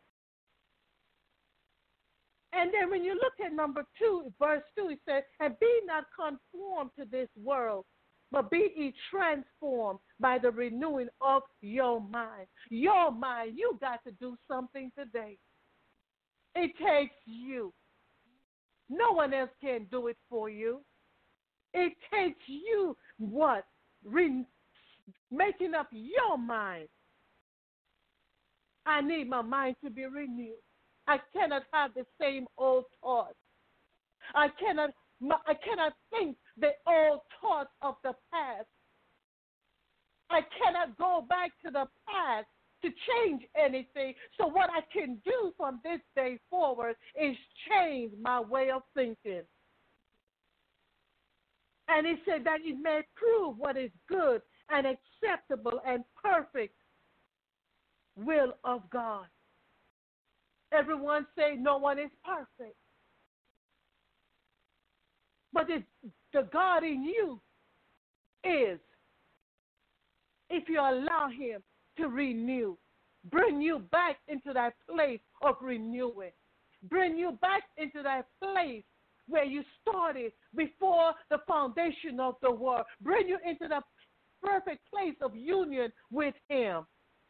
And then when you look at number two, verse two, it says, and be not conformed to this world, but be ye transformed by the renewing of your mind. Your mind, you got to do something today. It takes you. No one else can do it for you. It takes you what? Re- making up your mind. I need my mind to be renewed. I cannot have the same old thoughts. I cannot, I cannot think the old thoughts of the past. I cannot go back to the past to change anything. So what I can do from this day forward is change my way of thinking. And he said that it may prove what is good and acceptable and perfect will of God. Everyone say no one is perfect. But it's the God in you is, if you allow him to renew, bring you back into that place of renewing, bring you back into that place where you started before the foundation of the world, bring you into the perfect place of union with him.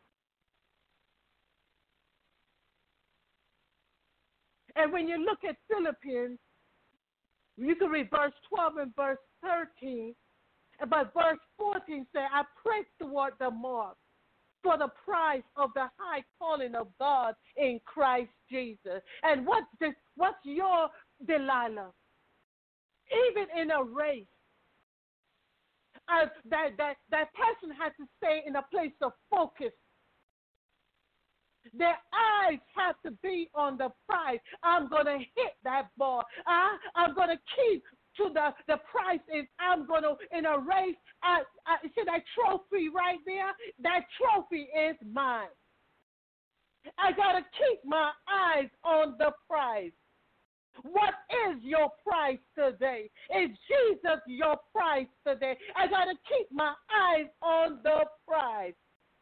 And when you look at Philippians, you can read verse twelve and verse thirteen. But verse fourteen says, I press toward the mark for the prize of the high calling of God in Christ Jesus. And what's this? What's your Delilah? Even in a race, uh, that, that, that person has to stay in a place of focus. Their eyes have to be on the prize. I'm going to hit that ball. I, I'm going to keep to the, the prize. Is I'm going to, in a race, I, I see that trophy right there? That trophy is mine. I got to keep my eyes on the prize. What is your prize today? Is Jesus your prize today? I got to keep my eyes on the prize.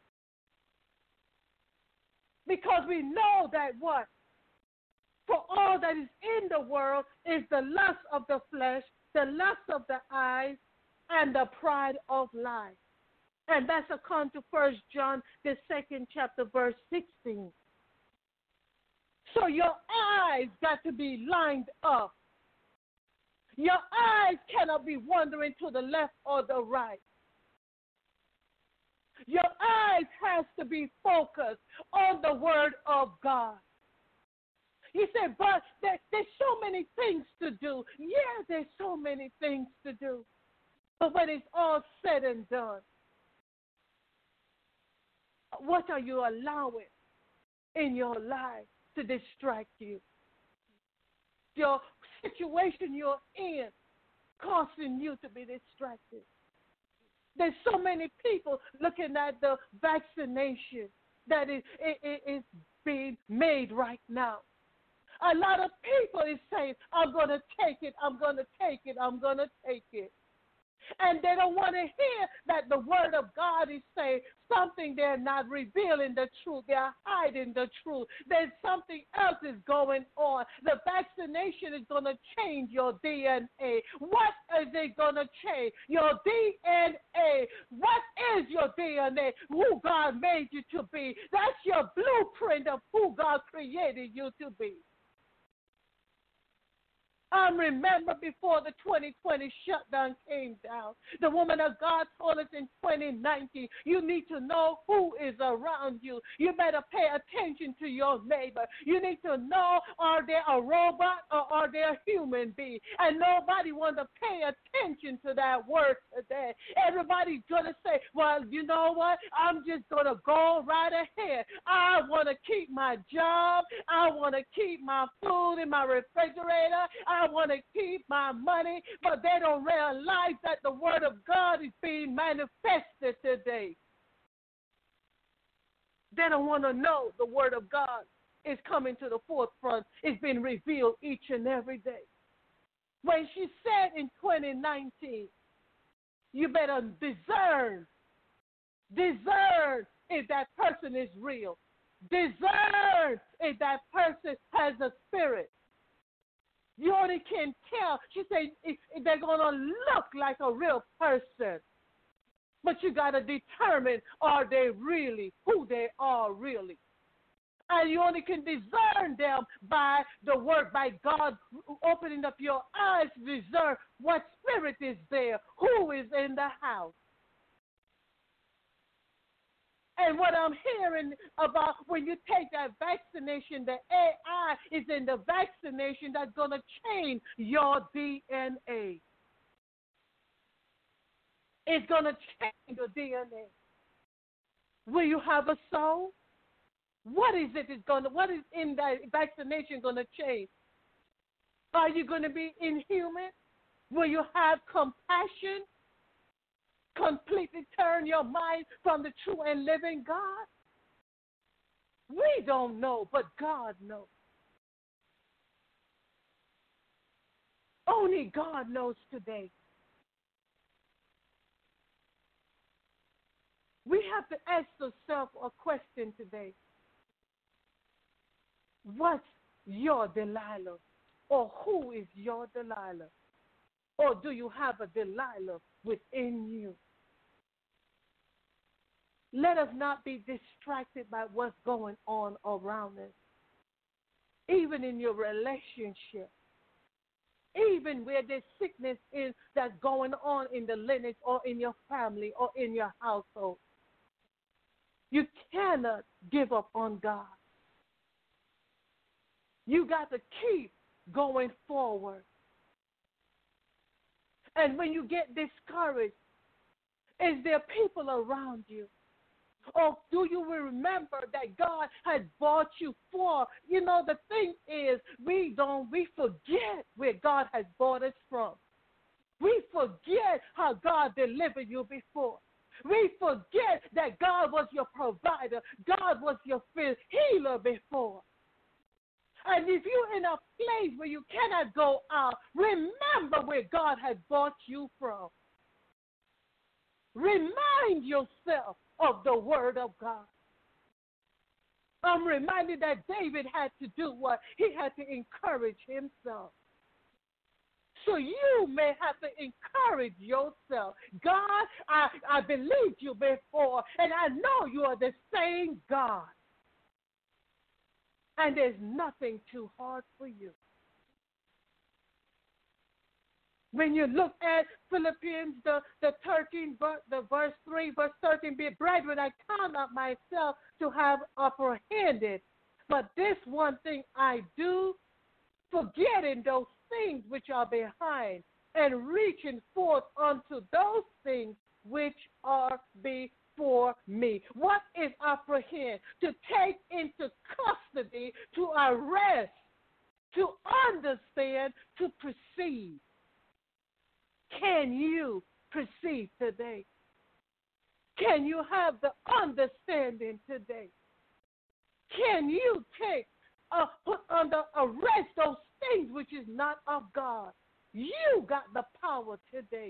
Because we know that what? For all that is in the world is the lust of the flesh, the lust of the eyes, and the pride of life. And that's according to First John, the second chapter, verse sixteen. So your eyes got to be lined up. Your eyes cannot be wandering to the left or the right. Your eyes has to be focused on the word of God. He said, but there, there's so many things to do. Yeah, there's so many things to do. But when it's all said and done, what are you allowing in your life to distract you? Your situation you're in causing you to be distracted. There's so many people looking at the vaccination that is, is, is being made right now. A lot of people is saying, I'm going to take it, I'm going to take it, I'm going to take it. And they don't want to hear that the word of God is saying something. They're not revealing the truth. They're hiding the truth. There's something else is going on. The vaccination is going to change your D N A. What is it going to change? Your D N A. What is your D N A? Who God made you to be. That's your blueprint of who God created you to be. I remember before the twenty twenty shutdown came down, the woman of God told us in twenty nineteen, you need to know who is around you. You better pay attention to your neighbor. You need to know, are they a robot or are they a human being? And nobody wants to pay attention to that word today. Everybody's going to say, well, you know what? I'm just going to go right ahead. I want to keep my job. I want to keep my food in my refrigerator. I want to keep my money, but they don't realize that the word of God is being manifested today. They don't want to know the word of God is coming to the forefront. It's been revealed each and every day. When she said in twenty nineteen, you better discern, discern if that person is real. Discern if that person has a spirit. You only can tell. She said if, if they're going to look like a real person. But you got to determine, are they really who they are really? And you only can discern them by the word, by God opening up your eyes to discern what spirit is there, who is in the house. And what I'm hearing about when you take that vaccination, the A I is in the vaccination that's going to change your D N A. It's going to change your D N A. Will you have a soul? What is it is going to, what is in that vaccination going to change? Are you going to be inhuman? Will you have compassion? Completely turn your mind from the true and living God? We don't know, but God knows. Only God knows today. We have to ask ourselves a question today. What's your Delilah? Or who is your Delilah? Or do you have a Delilah within you? Let us not be distracted by what's going on around us. Even in your relationship. Even where there's sickness is that's going on in the lineage or in your family or in your household. You cannot give up on God. You got to keep going forward. And when you get discouraged, is there people around you? Or do you remember that God has bought you for? You know, the thing is, we don't, we forget where God has bought us from. We forget how God delivered you before. We forget that God was your provider. God was your healer before. And if you're in a place where you cannot go out, remember where God has brought you from. Remind yourself of the word of God. I'm reminded that David had to do what? He had to encourage himself. So you may have to encourage yourself. God, I, I believed you before, and I know you are the same God. And there's nothing too hard for you. When you look at Philippians, the, the thirteenth, the verse three, verse thirteen, be brethren, I count not myself to have apprehended, but this one thing I do, forgetting those things which are behind, and reaching forth unto those things which are before me. What is apprehend? To take into custody, to arrest, to understand, to perceive. Can you perceive today? Can you have the understanding today? Can you take, uh, put under arrest those things which is not of God? You got the power today.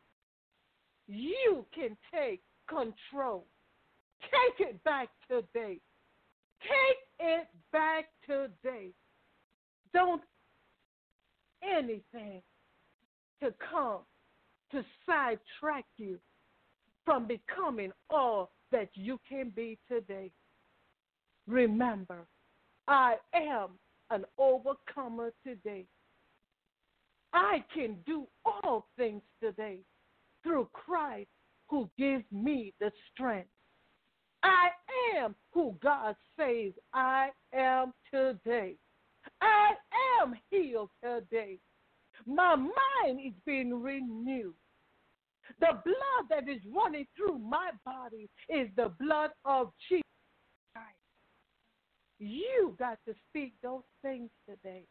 You can take control. Take it back today. Take it back today. Don't anything to come to sidetrack you from becoming all that you can be today. Remember, I am an overcomer today. I can do all things today through Christ who gives me the strength. I am who God says I am today. I am healed today. My mind is being renewed. The blood that is running through my body is the blood of Jesus Christ. You got to speak those things today.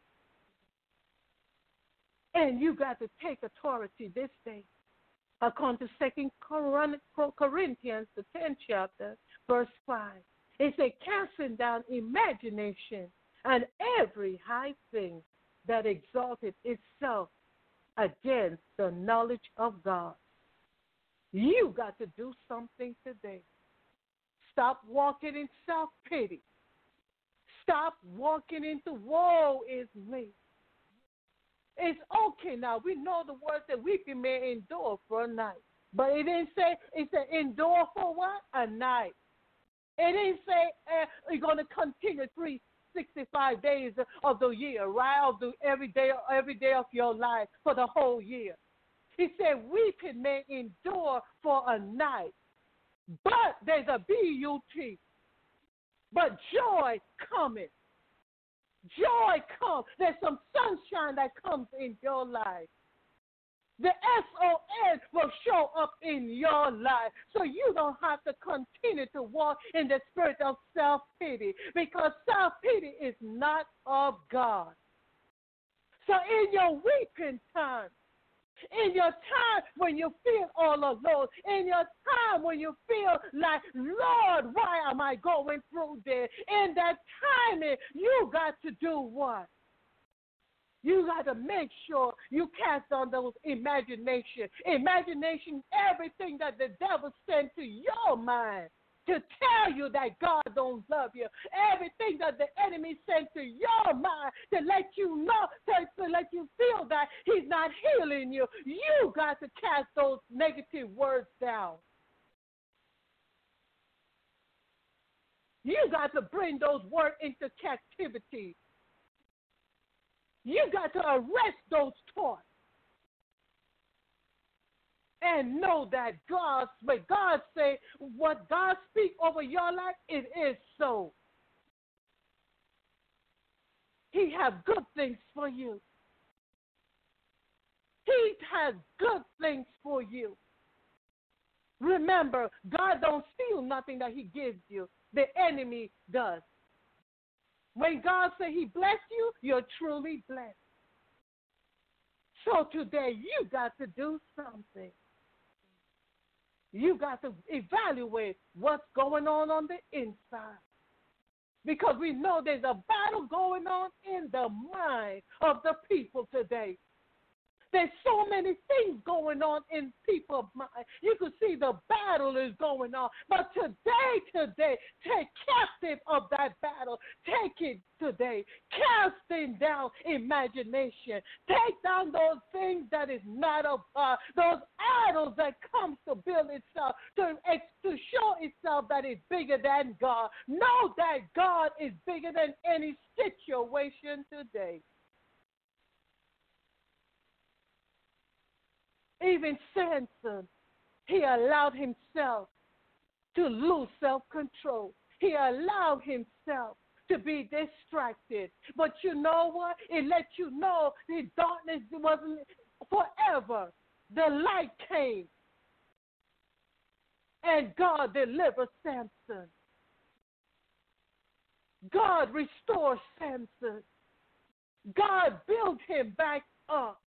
And you got to take authority this day. According to Second Corinthians, the tenth chapter, verse five. It said, casting down imagination and every high thing that exalted itself against the knowledge of God. You got to do something today. Stop walking in self-pity. Stop walking into woe is me. It's okay now. We know the word that weeping may endure for a night. But it didn't say, it said endure for what? A night. It didn't say uh, you're going to continue three hundred sixty-five days of the year, right? Of the, every day, every day of your life for the whole year. He said weeping may endure for a night, but there's a B U T. But joy cometh. Joy comes. There's some sunshine that comes in your life. The S O N will show up in your life. So you don't have to continue to walk in the spirit of self-pity, because self-pity is not of God. So in your weeping time, in your time when you feel all alone, in your time when you feel like, Lord, why am I going through this? In that time, you got to do what? You got to make sure you cast on those imagination. Imagination, everything that the devil sent to your mind to tell you that God don't love you. Everything that the enemy sent to your mind to let you know, to, to let you feel that he's not healing you. You got to cast those negative words down. You got to bring those words into captivity. You got to arrest those thoughts and know that God, when God say what God speak over your life, it is so. He have good things for you. He has good things for you. Remember, God don't steal nothing that he gives you. The enemy does. When God says he bless you, you're truly blessed. So today, you got to do something. You got to evaluate what's going on on the inside. Because we know there's a battle going on in the mind of the people today. There's so many things going on in people's mind. You can see the battle is going on. But today, today, take captive of that battle. Take it today. Casting down imagination. Take down those things that is not of God. Those idols that comes to build itself, to, to show itself that it's bigger than God. Know that God is bigger than any situation today. Even Samson, he allowed himself to lose self-control. He allowed himself to be distracted. But you know what? It lets you know the darkness wasn't forever. The light came. And God delivered Samson. God restored Samson. God built him back up.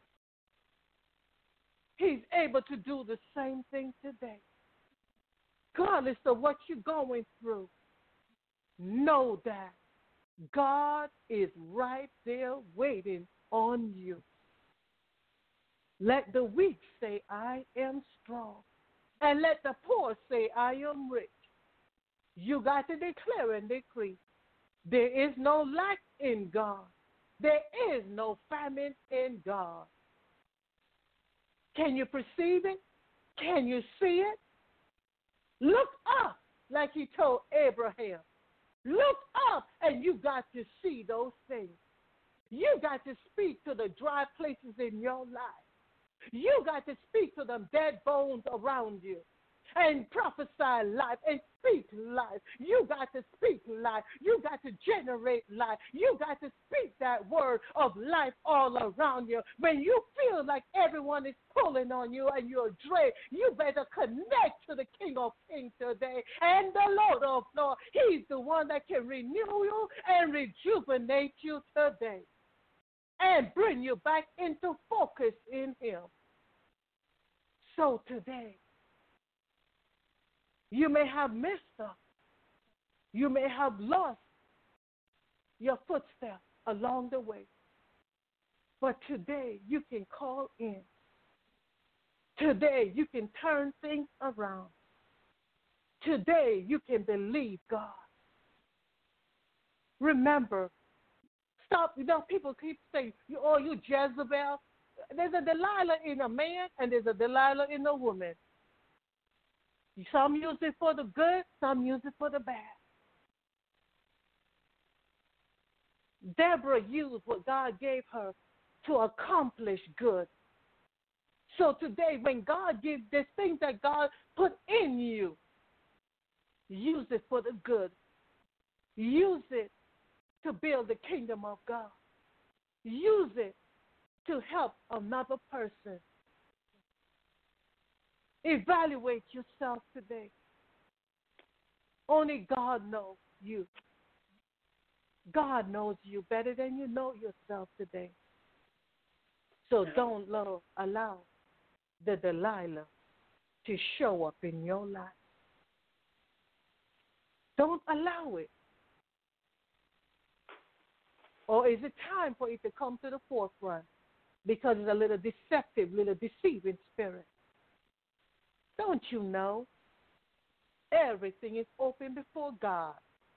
He's able to do the same thing today. Regardless of what you're going through, know that God is right there waiting on you. Let the weak say, I am strong. And let the poor say, I am rich. You got to declare and decree. There is no lack in God. There is no famine in God. Can you perceive it? Can you see it? Look up like he told Abraham. Look up and you got to see those things. You got to speak to the dry places in your life. You got to speak to the dead bones around you and prophesy life and speak life. You got to speak life. You got to generate life. You got to speak that word of life all around you. When you feel like everyone is pulling on you and you're drained, you better connect to the King of Kings today and the Lord of Lords. He's the one that can renew you and rejuvenate you today and bring you back into focus in him. So today, you may have messed up. You may have lost your footsteps along the way. But today you can call in. Today you can turn things around. Today you can believe God. Remember, stop. You know, people keep saying, oh, you Jezebel. There's a Delilah in a man and there's a Delilah in a woman. Some use it for the good, some use it for the bad. Deborah used what God gave her to accomplish good. So today, when God gives this thing that God put in you, use it for the good. Use it to build the kingdom of God. Use it to help another person. Evaluate yourself today. Only God knows you. God knows you better than you know yourself today. So don't lo- allow the Delilah to show up in your life. Don't allow it. Or is it time for it to come to the forefront? Because it's a little deceptive, little deceiving spirit. Don't you know? Everything is open before God.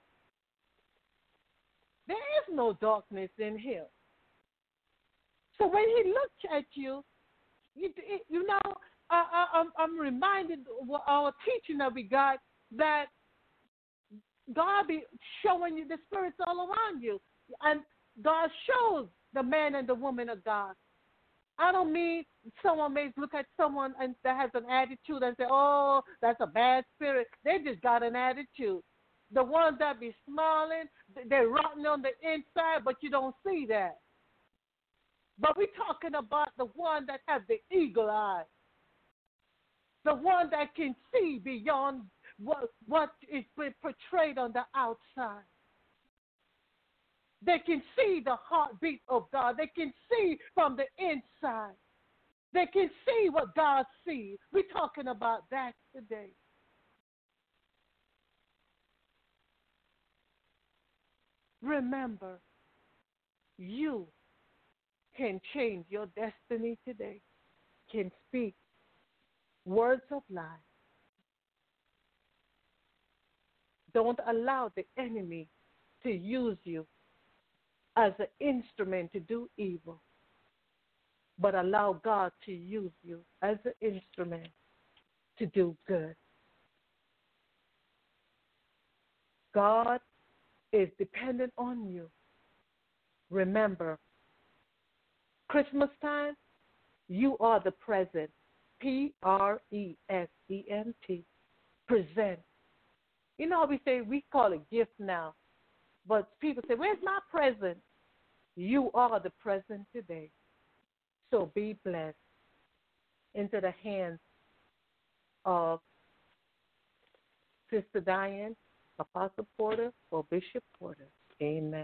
There is no darkness in him. So when he looks at you, you, you know, I, I, I'm, I'm reminded of our teaching that we got that God be showing you the spirits all around you. And God shows the man and the woman of God. I don't mean someone may look at someone and that has an attitude and say, oh, that's a bad spirit. They just got an attitude. The ones that be smiling, they're rotten on the inside, but you don't see that. But we're talking about the one that has the eagle eye. The one that can see beyond what, what is portrayed on the outside. They can see the heartbeat of God. They can see from the inside. They can see what God sees. We're talking about that today. Remember, you can change your destiny today, can speak words of life. Don't allow the enemy to use you as an instrument to do evil, but allow God to use you as an instrument to do good. God is dependent on you. Remember, Christmas time, you are the present. P R E S E N T. Present. You know, we say we call it gift now, but people say, where's my present? You are the present today. So be blessed into the hands of Sister Diane, Apostle Porter, or Bishop Porter. Amen.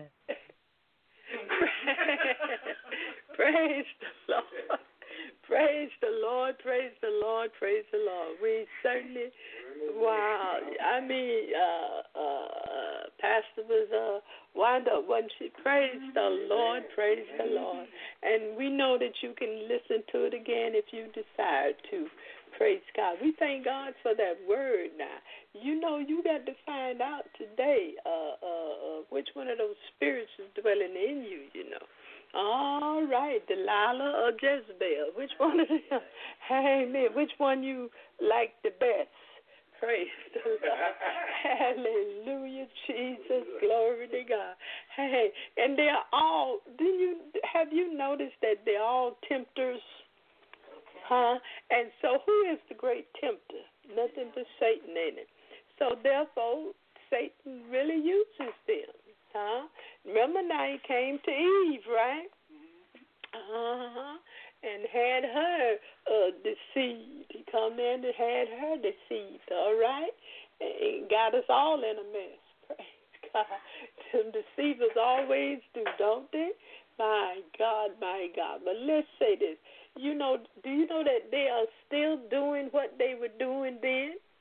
Praise the Lord. Praise the Lord. Praise the Lord. Praise the Lord. We certainly, wow. I mean, uh, uh, Pastor was uh, wound up, wasn't she? Praise the Lord. Praise the Lord. And we know that you can listen to it again if you desire to. Praise God. We thank God for that word now. You know, you got to find out today uh, uh, uh, which one of those spirits is dwelling in you, you know. All right, Delilah or Jezebel. Which one of them? Amen. Which one you like the best? Praise the Lord. Hallelujah, Jesus. Glory to God. Hey, and they're all, do you, have you noticed that they're all tempters? Huh? And so who is the great tempter? Nothing but Satan, ain't it? So therefore, Satan really uses them. Huh? Remember now he came to Eve, right? Uh-huh. And had her uh, deceived. He come in and had her deceived, all right? And got us all in a mess. Praise God. Them deceivers always do, don't they? My God, my God. But let's say this. You know, do you know that they are still doing what they were doing then?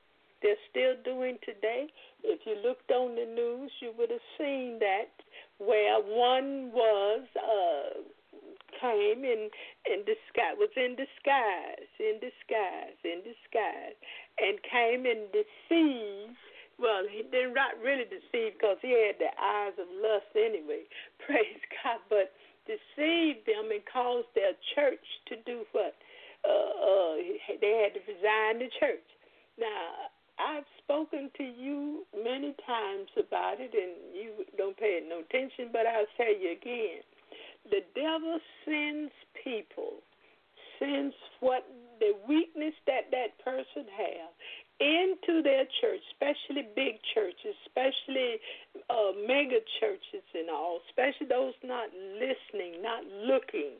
they're still doing today. If you looked on the news, you would have seen that where one was uh, came in in disguise, was in disguise, in disguise, in disguise, and came and deceived. Well, he didn't not really deceive because he had the eyes of lust anyway. Praise God, but deceived them and caused their church to do what? Uh, uh, they had to resign the church. Now, I've spoken to you many times about it, and you don't pay it no attention, but I'll tell you again. The devil sends people, sends what the weakness that that person has into their church, especially big churches, especially uh, mega churches and all, especially those not listening, not looking.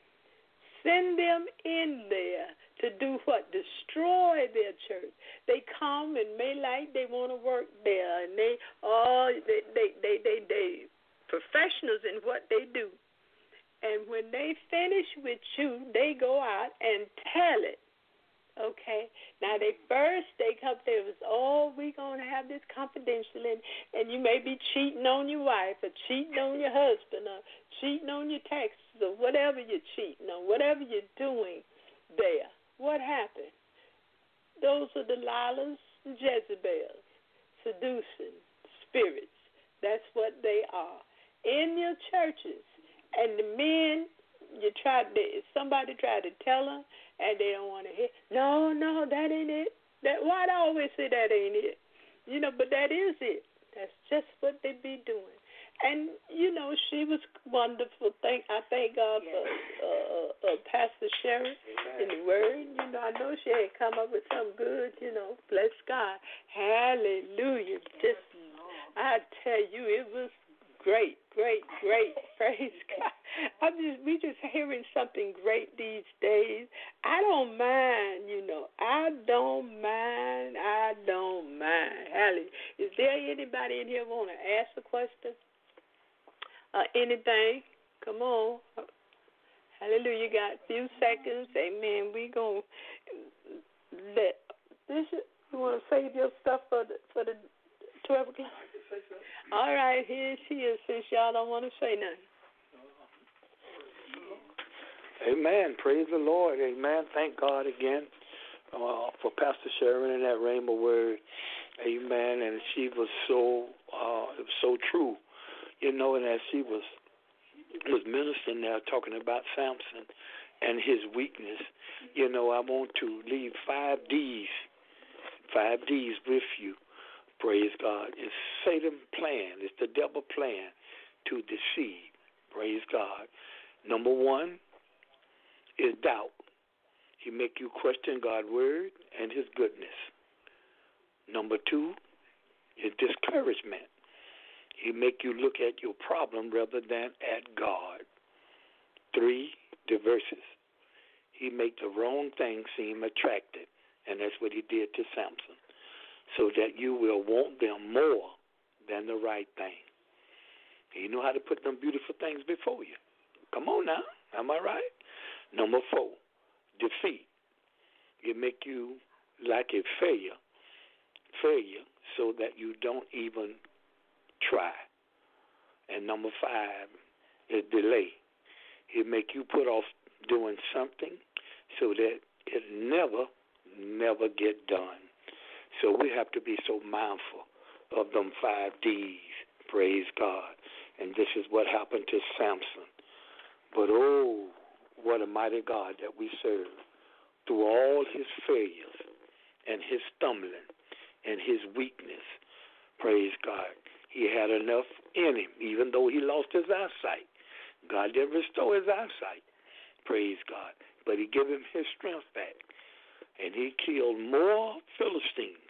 Send them in there to do what? Destroy their church. They come and may like they want to work there, and they oh they they they they, they professionals in what they do. And when they finish with you, they go out and tell it. Okay. Now they first they come there was oh we gonna have this confidential and and you may be cheating on your wife or cheating on your husband or cheating on your taxes or whatever you're cheating on, whatever you're doing there. What happened? Those are Delilahs and Jezebels, seducing spirits. That's what they are in your churches. And the men, you try to, somebody tried to tell them, and they don't want to hear. No, no, that ain't it. That why I always say that ain't it. You know, but that is it. That's just what they be doing. And you know, she was wonderful. Thank I thank God for uh, uh, Pastor Sharon in the Word. You know, I know she had come up with something good. You know, bless God, Hallelujah. Just I tell you, it was great, great, great. Praise God. I'm just we just hearing something great these days. I don't mind, you know. I don't mind. I don't mind. Hallelujah. Is there anybody in here want to ask a question? Uh, anything? Come on. Hallelujah. You got a few seconds. Amen. We gonna let this. You want to save your stuff for the for the twelve o'clock? All right, here she is, since y'all don't want to say nothing. Amen. Praise the Lord. Amen. Thank God again uh, for Pastor Sharon and that Rhema word. Amen. And she was so uh, it was so true, you know. And as she was was ministering there, talking about Samson and his weakness, you know, I want to leave five D's, five D's with you. Praise God. It's Satan's plan. It's the devil's plan to deceive. Praise God. Number one is doubt. He make you question God's word and his goodness. Number two is discouragement. He make you look at your problem rather than at God. Three, diverses. He make the wrong thing seem attractive, and that's what he did to Samson, so that you will want them more than the right thing. He know how to put them beautiful things before you. Come on now. Am I right? Number four, defeat. It make you like a failure, failure, so that you don't even try. And number five is delay. It make you put off doing something so that it never, never get done. So we have to be so mindful of them five D's. Praise God. And this is what happened to Samson. But oh, what a mighty God that we serve. Through all his failures and his stumbling and his weakness, praise God, he had enough in him, even though he lost his eyesight. God didn't restore his eyesight. Praise God. But he gave him his strength back. And he killed more Philistines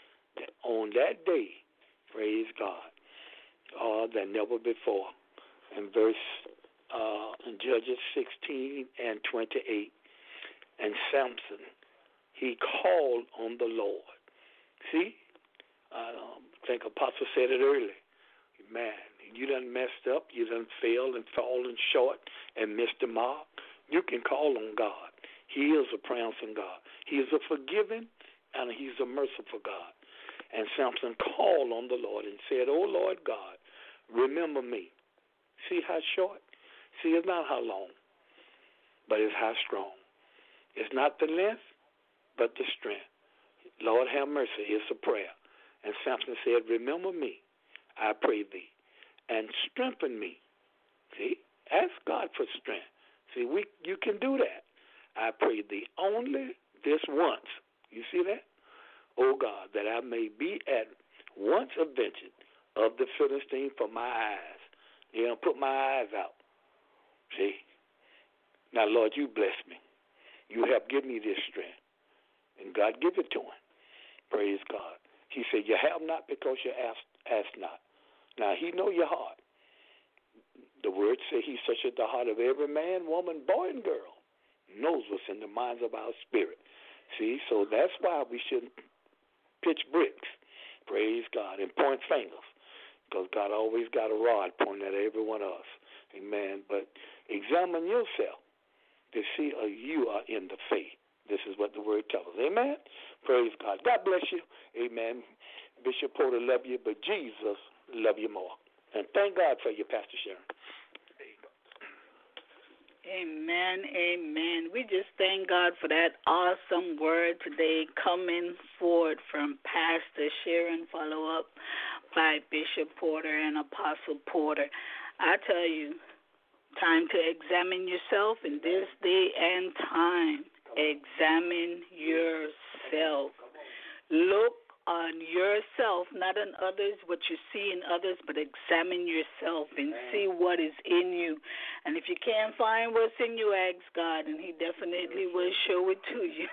on that day, praise God, uh, than never before. In verse uh, in Judges sixteen and twenty-eight, and Samson, he called on the Lord. See, I um, think Apostle said it earlier. Man, you done messed up, you done failed and fallen short and missed the mark. You can call on God. He is a pransing God. He is a forgiving and he's a merciful God. And Samson called on the Lord and said, "Oh, Lord God, remember me." See how short? See, it's not how long, but it's how strong. It's not the length, but the strength. Lord, have mercy. It's a prayer. And Samson said, "Remember me, I pray thee, and strengthen me." See, ask God for strength. See, we you can do that. "I pray thee only this once." You see that? "O God, that I may be at once avenged of the Philistine for my eyes." You know, put my eyes out. See? Now, Lord, you bless me. You help give me this strength. And God give it to him. Praise God. He said, "You have not because you ask, ask not." Now, he know your heart. The word says he searches the heart of every man, woman, boy, and girl. Knows what's in the minds of our spirit. See, so that's why we shouldn't pitch bricks. Praise God. And point fingers. Because God always got a rod pointing at every one of us. Amen. But examine yourself to see if you are in the faith. This is what the word tells us. Amen. Praise God. God bless you. Amen. Bishop Porter love you, but Jesus love you more. And thank God for you, Pastor Sharon. There you go. Amen, amen. We just thank God for that awesome word today coming forward from Pastor Sharon, follow up by Bishop Porter and Apostle Porter. I tell you, time to examine yourself in this day and time. Examine yourself. Look on yourself, not on others, what you see in others, but examine yourself and see what is in you. And if you can't find what's in you, ask God, and he definitely will show it to you.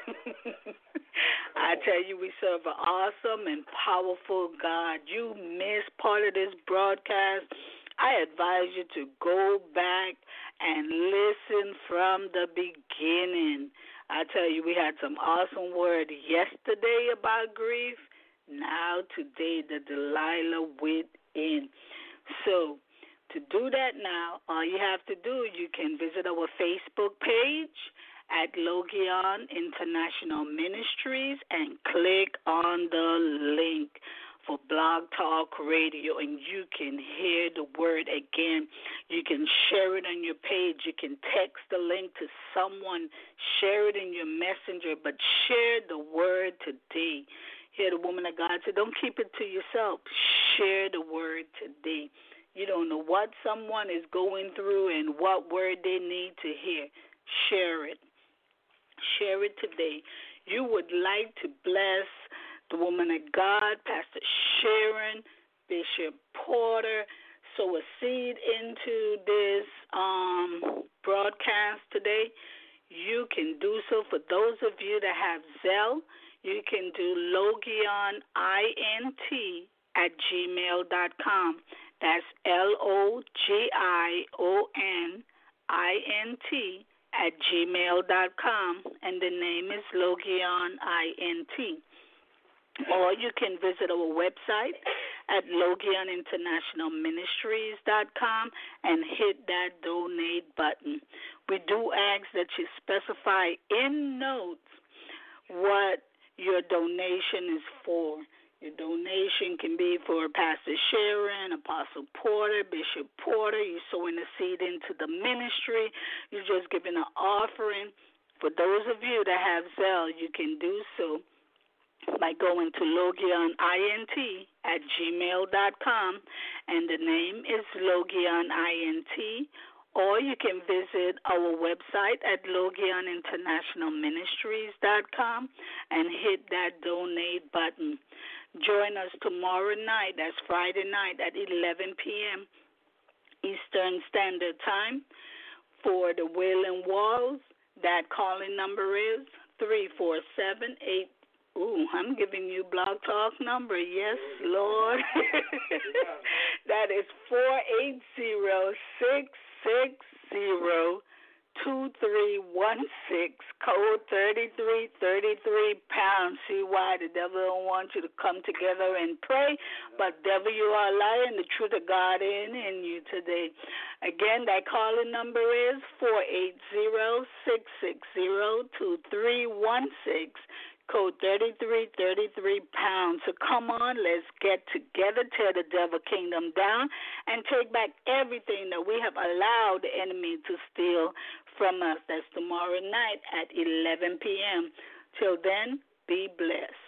I tell you, we serve an awesome and powerful God. You missed part of this broadcast, I advise you to go back and listen from the beginning. I tell you, we had some awesome word yesterday about grief. Now today, the Delilah within. So to do that now, all you have to do, you can visit our Facebook page at Logion International Ministries and click on the link for Blog Talk Radio, and you can hear the word again. You can share it on your page. You can text the link to someone, share it in your messenger, but share the word today. Hear the woman of God say, don't keep it to yourself. Share the word today. You don't know what someone is going through and what word they need to hear. Share it. Share it today. You would like to bless the woman of God, Pastor Sharon, Bishop Porter, sow a seed into this um, broadcast today. You can do so. For those of you that have Zelle, you can do logionint at gmail dot com. That's L O G I O N I N T at gmail dot com, and the name is Logionint. Or you can visit our website at Logion International Ministries dot com and hit that donate button. We do ask that you specify in notes what your donation is for. Your donation can be for Pastor Sharon, Apostle Porter, Bishop Porter. You're sowing a seed into the ministry. You're just giving an offering. For those of you that have Zelle, you can do so by going to logionint at gmail dot com, and the name is Logionint, or you can visit our website at Logion International Ministries dot com and hit that donate button. Join us tomorrow night, that's Friday night at eleven p.m. Eastern Standard Time for the Wailing Walls. That calling number is three four seven eight. Ooh, I'm giving you Blog Talk number. Yes, Lord. That is four eight zero, six six zero, two three one six, code thirty-three thirty-three pounds. See why the devil don't want you to come together and pray, but devil, you are a liar, and the truth of God in, in you today. Again, that calling number is four eight zero, six six zero, two three one six. code thirty-three thirty-three pounds. So come on, let's get together, tear the devil kingdom down, and take back everything that we have allowed the enemy to steal from us. That's tomorrow night at eleven p.m. Till then, be blessed.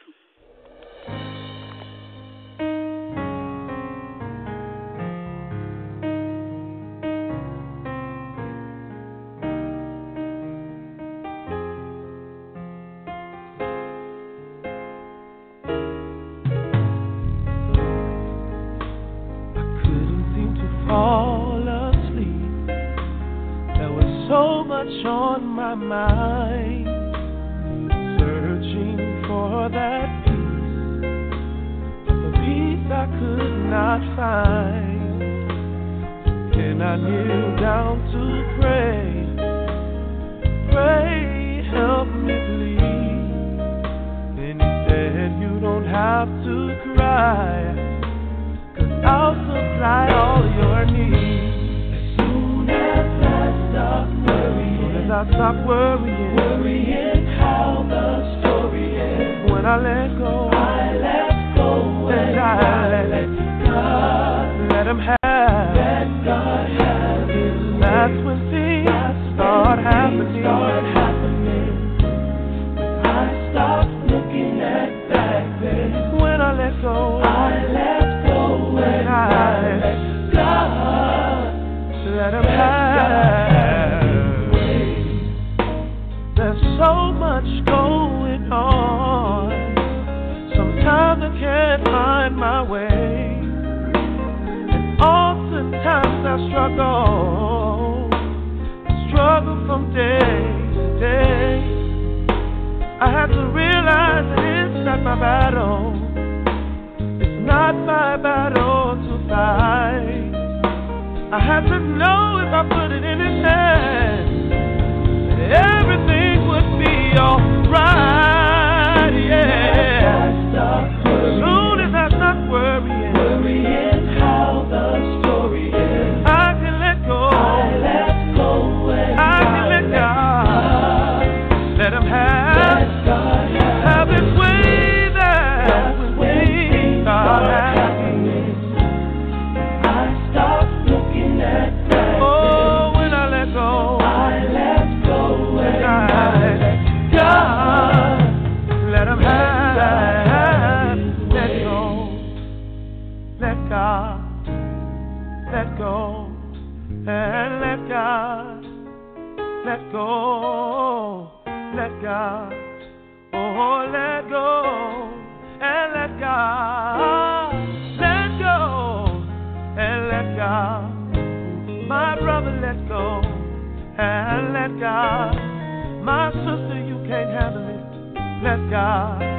On my mind, searching for that peace, the peace I could not find. And I kneel down to pray, pray, help me please. And he said, you don't have to cry, 'cause I'll supply all your needs. As soon as I stop I stop worrying, worrying how the story ends. When I let go, I let go, and I let, let God, let Him have, let God have His way. That's when things That's start when happening. Things start happening. When I stop looking at back then. When I let go, I let go, and I let God, let Him have. There's so much going on. Sometimes I can't find my way. And oftentimes I struggle, struggle from day to day. I have to realize that it's not my battle. It's not my battle to fight. I have to know if I put it in His hands, everything would be alright, yeah. As soon as I stop worrying, worrying how the story ends, I can let go, I let go, and I can let God, let Him have, have His way there when things start happening. I stop looking at that. Oh, when I let go, I let God, let Him have, let go, let God, let go, and let God, let go, let God, oh, let go, and let God, let go, and let God, my brother, let go, and let God. My sister, you can't handle it. Let God.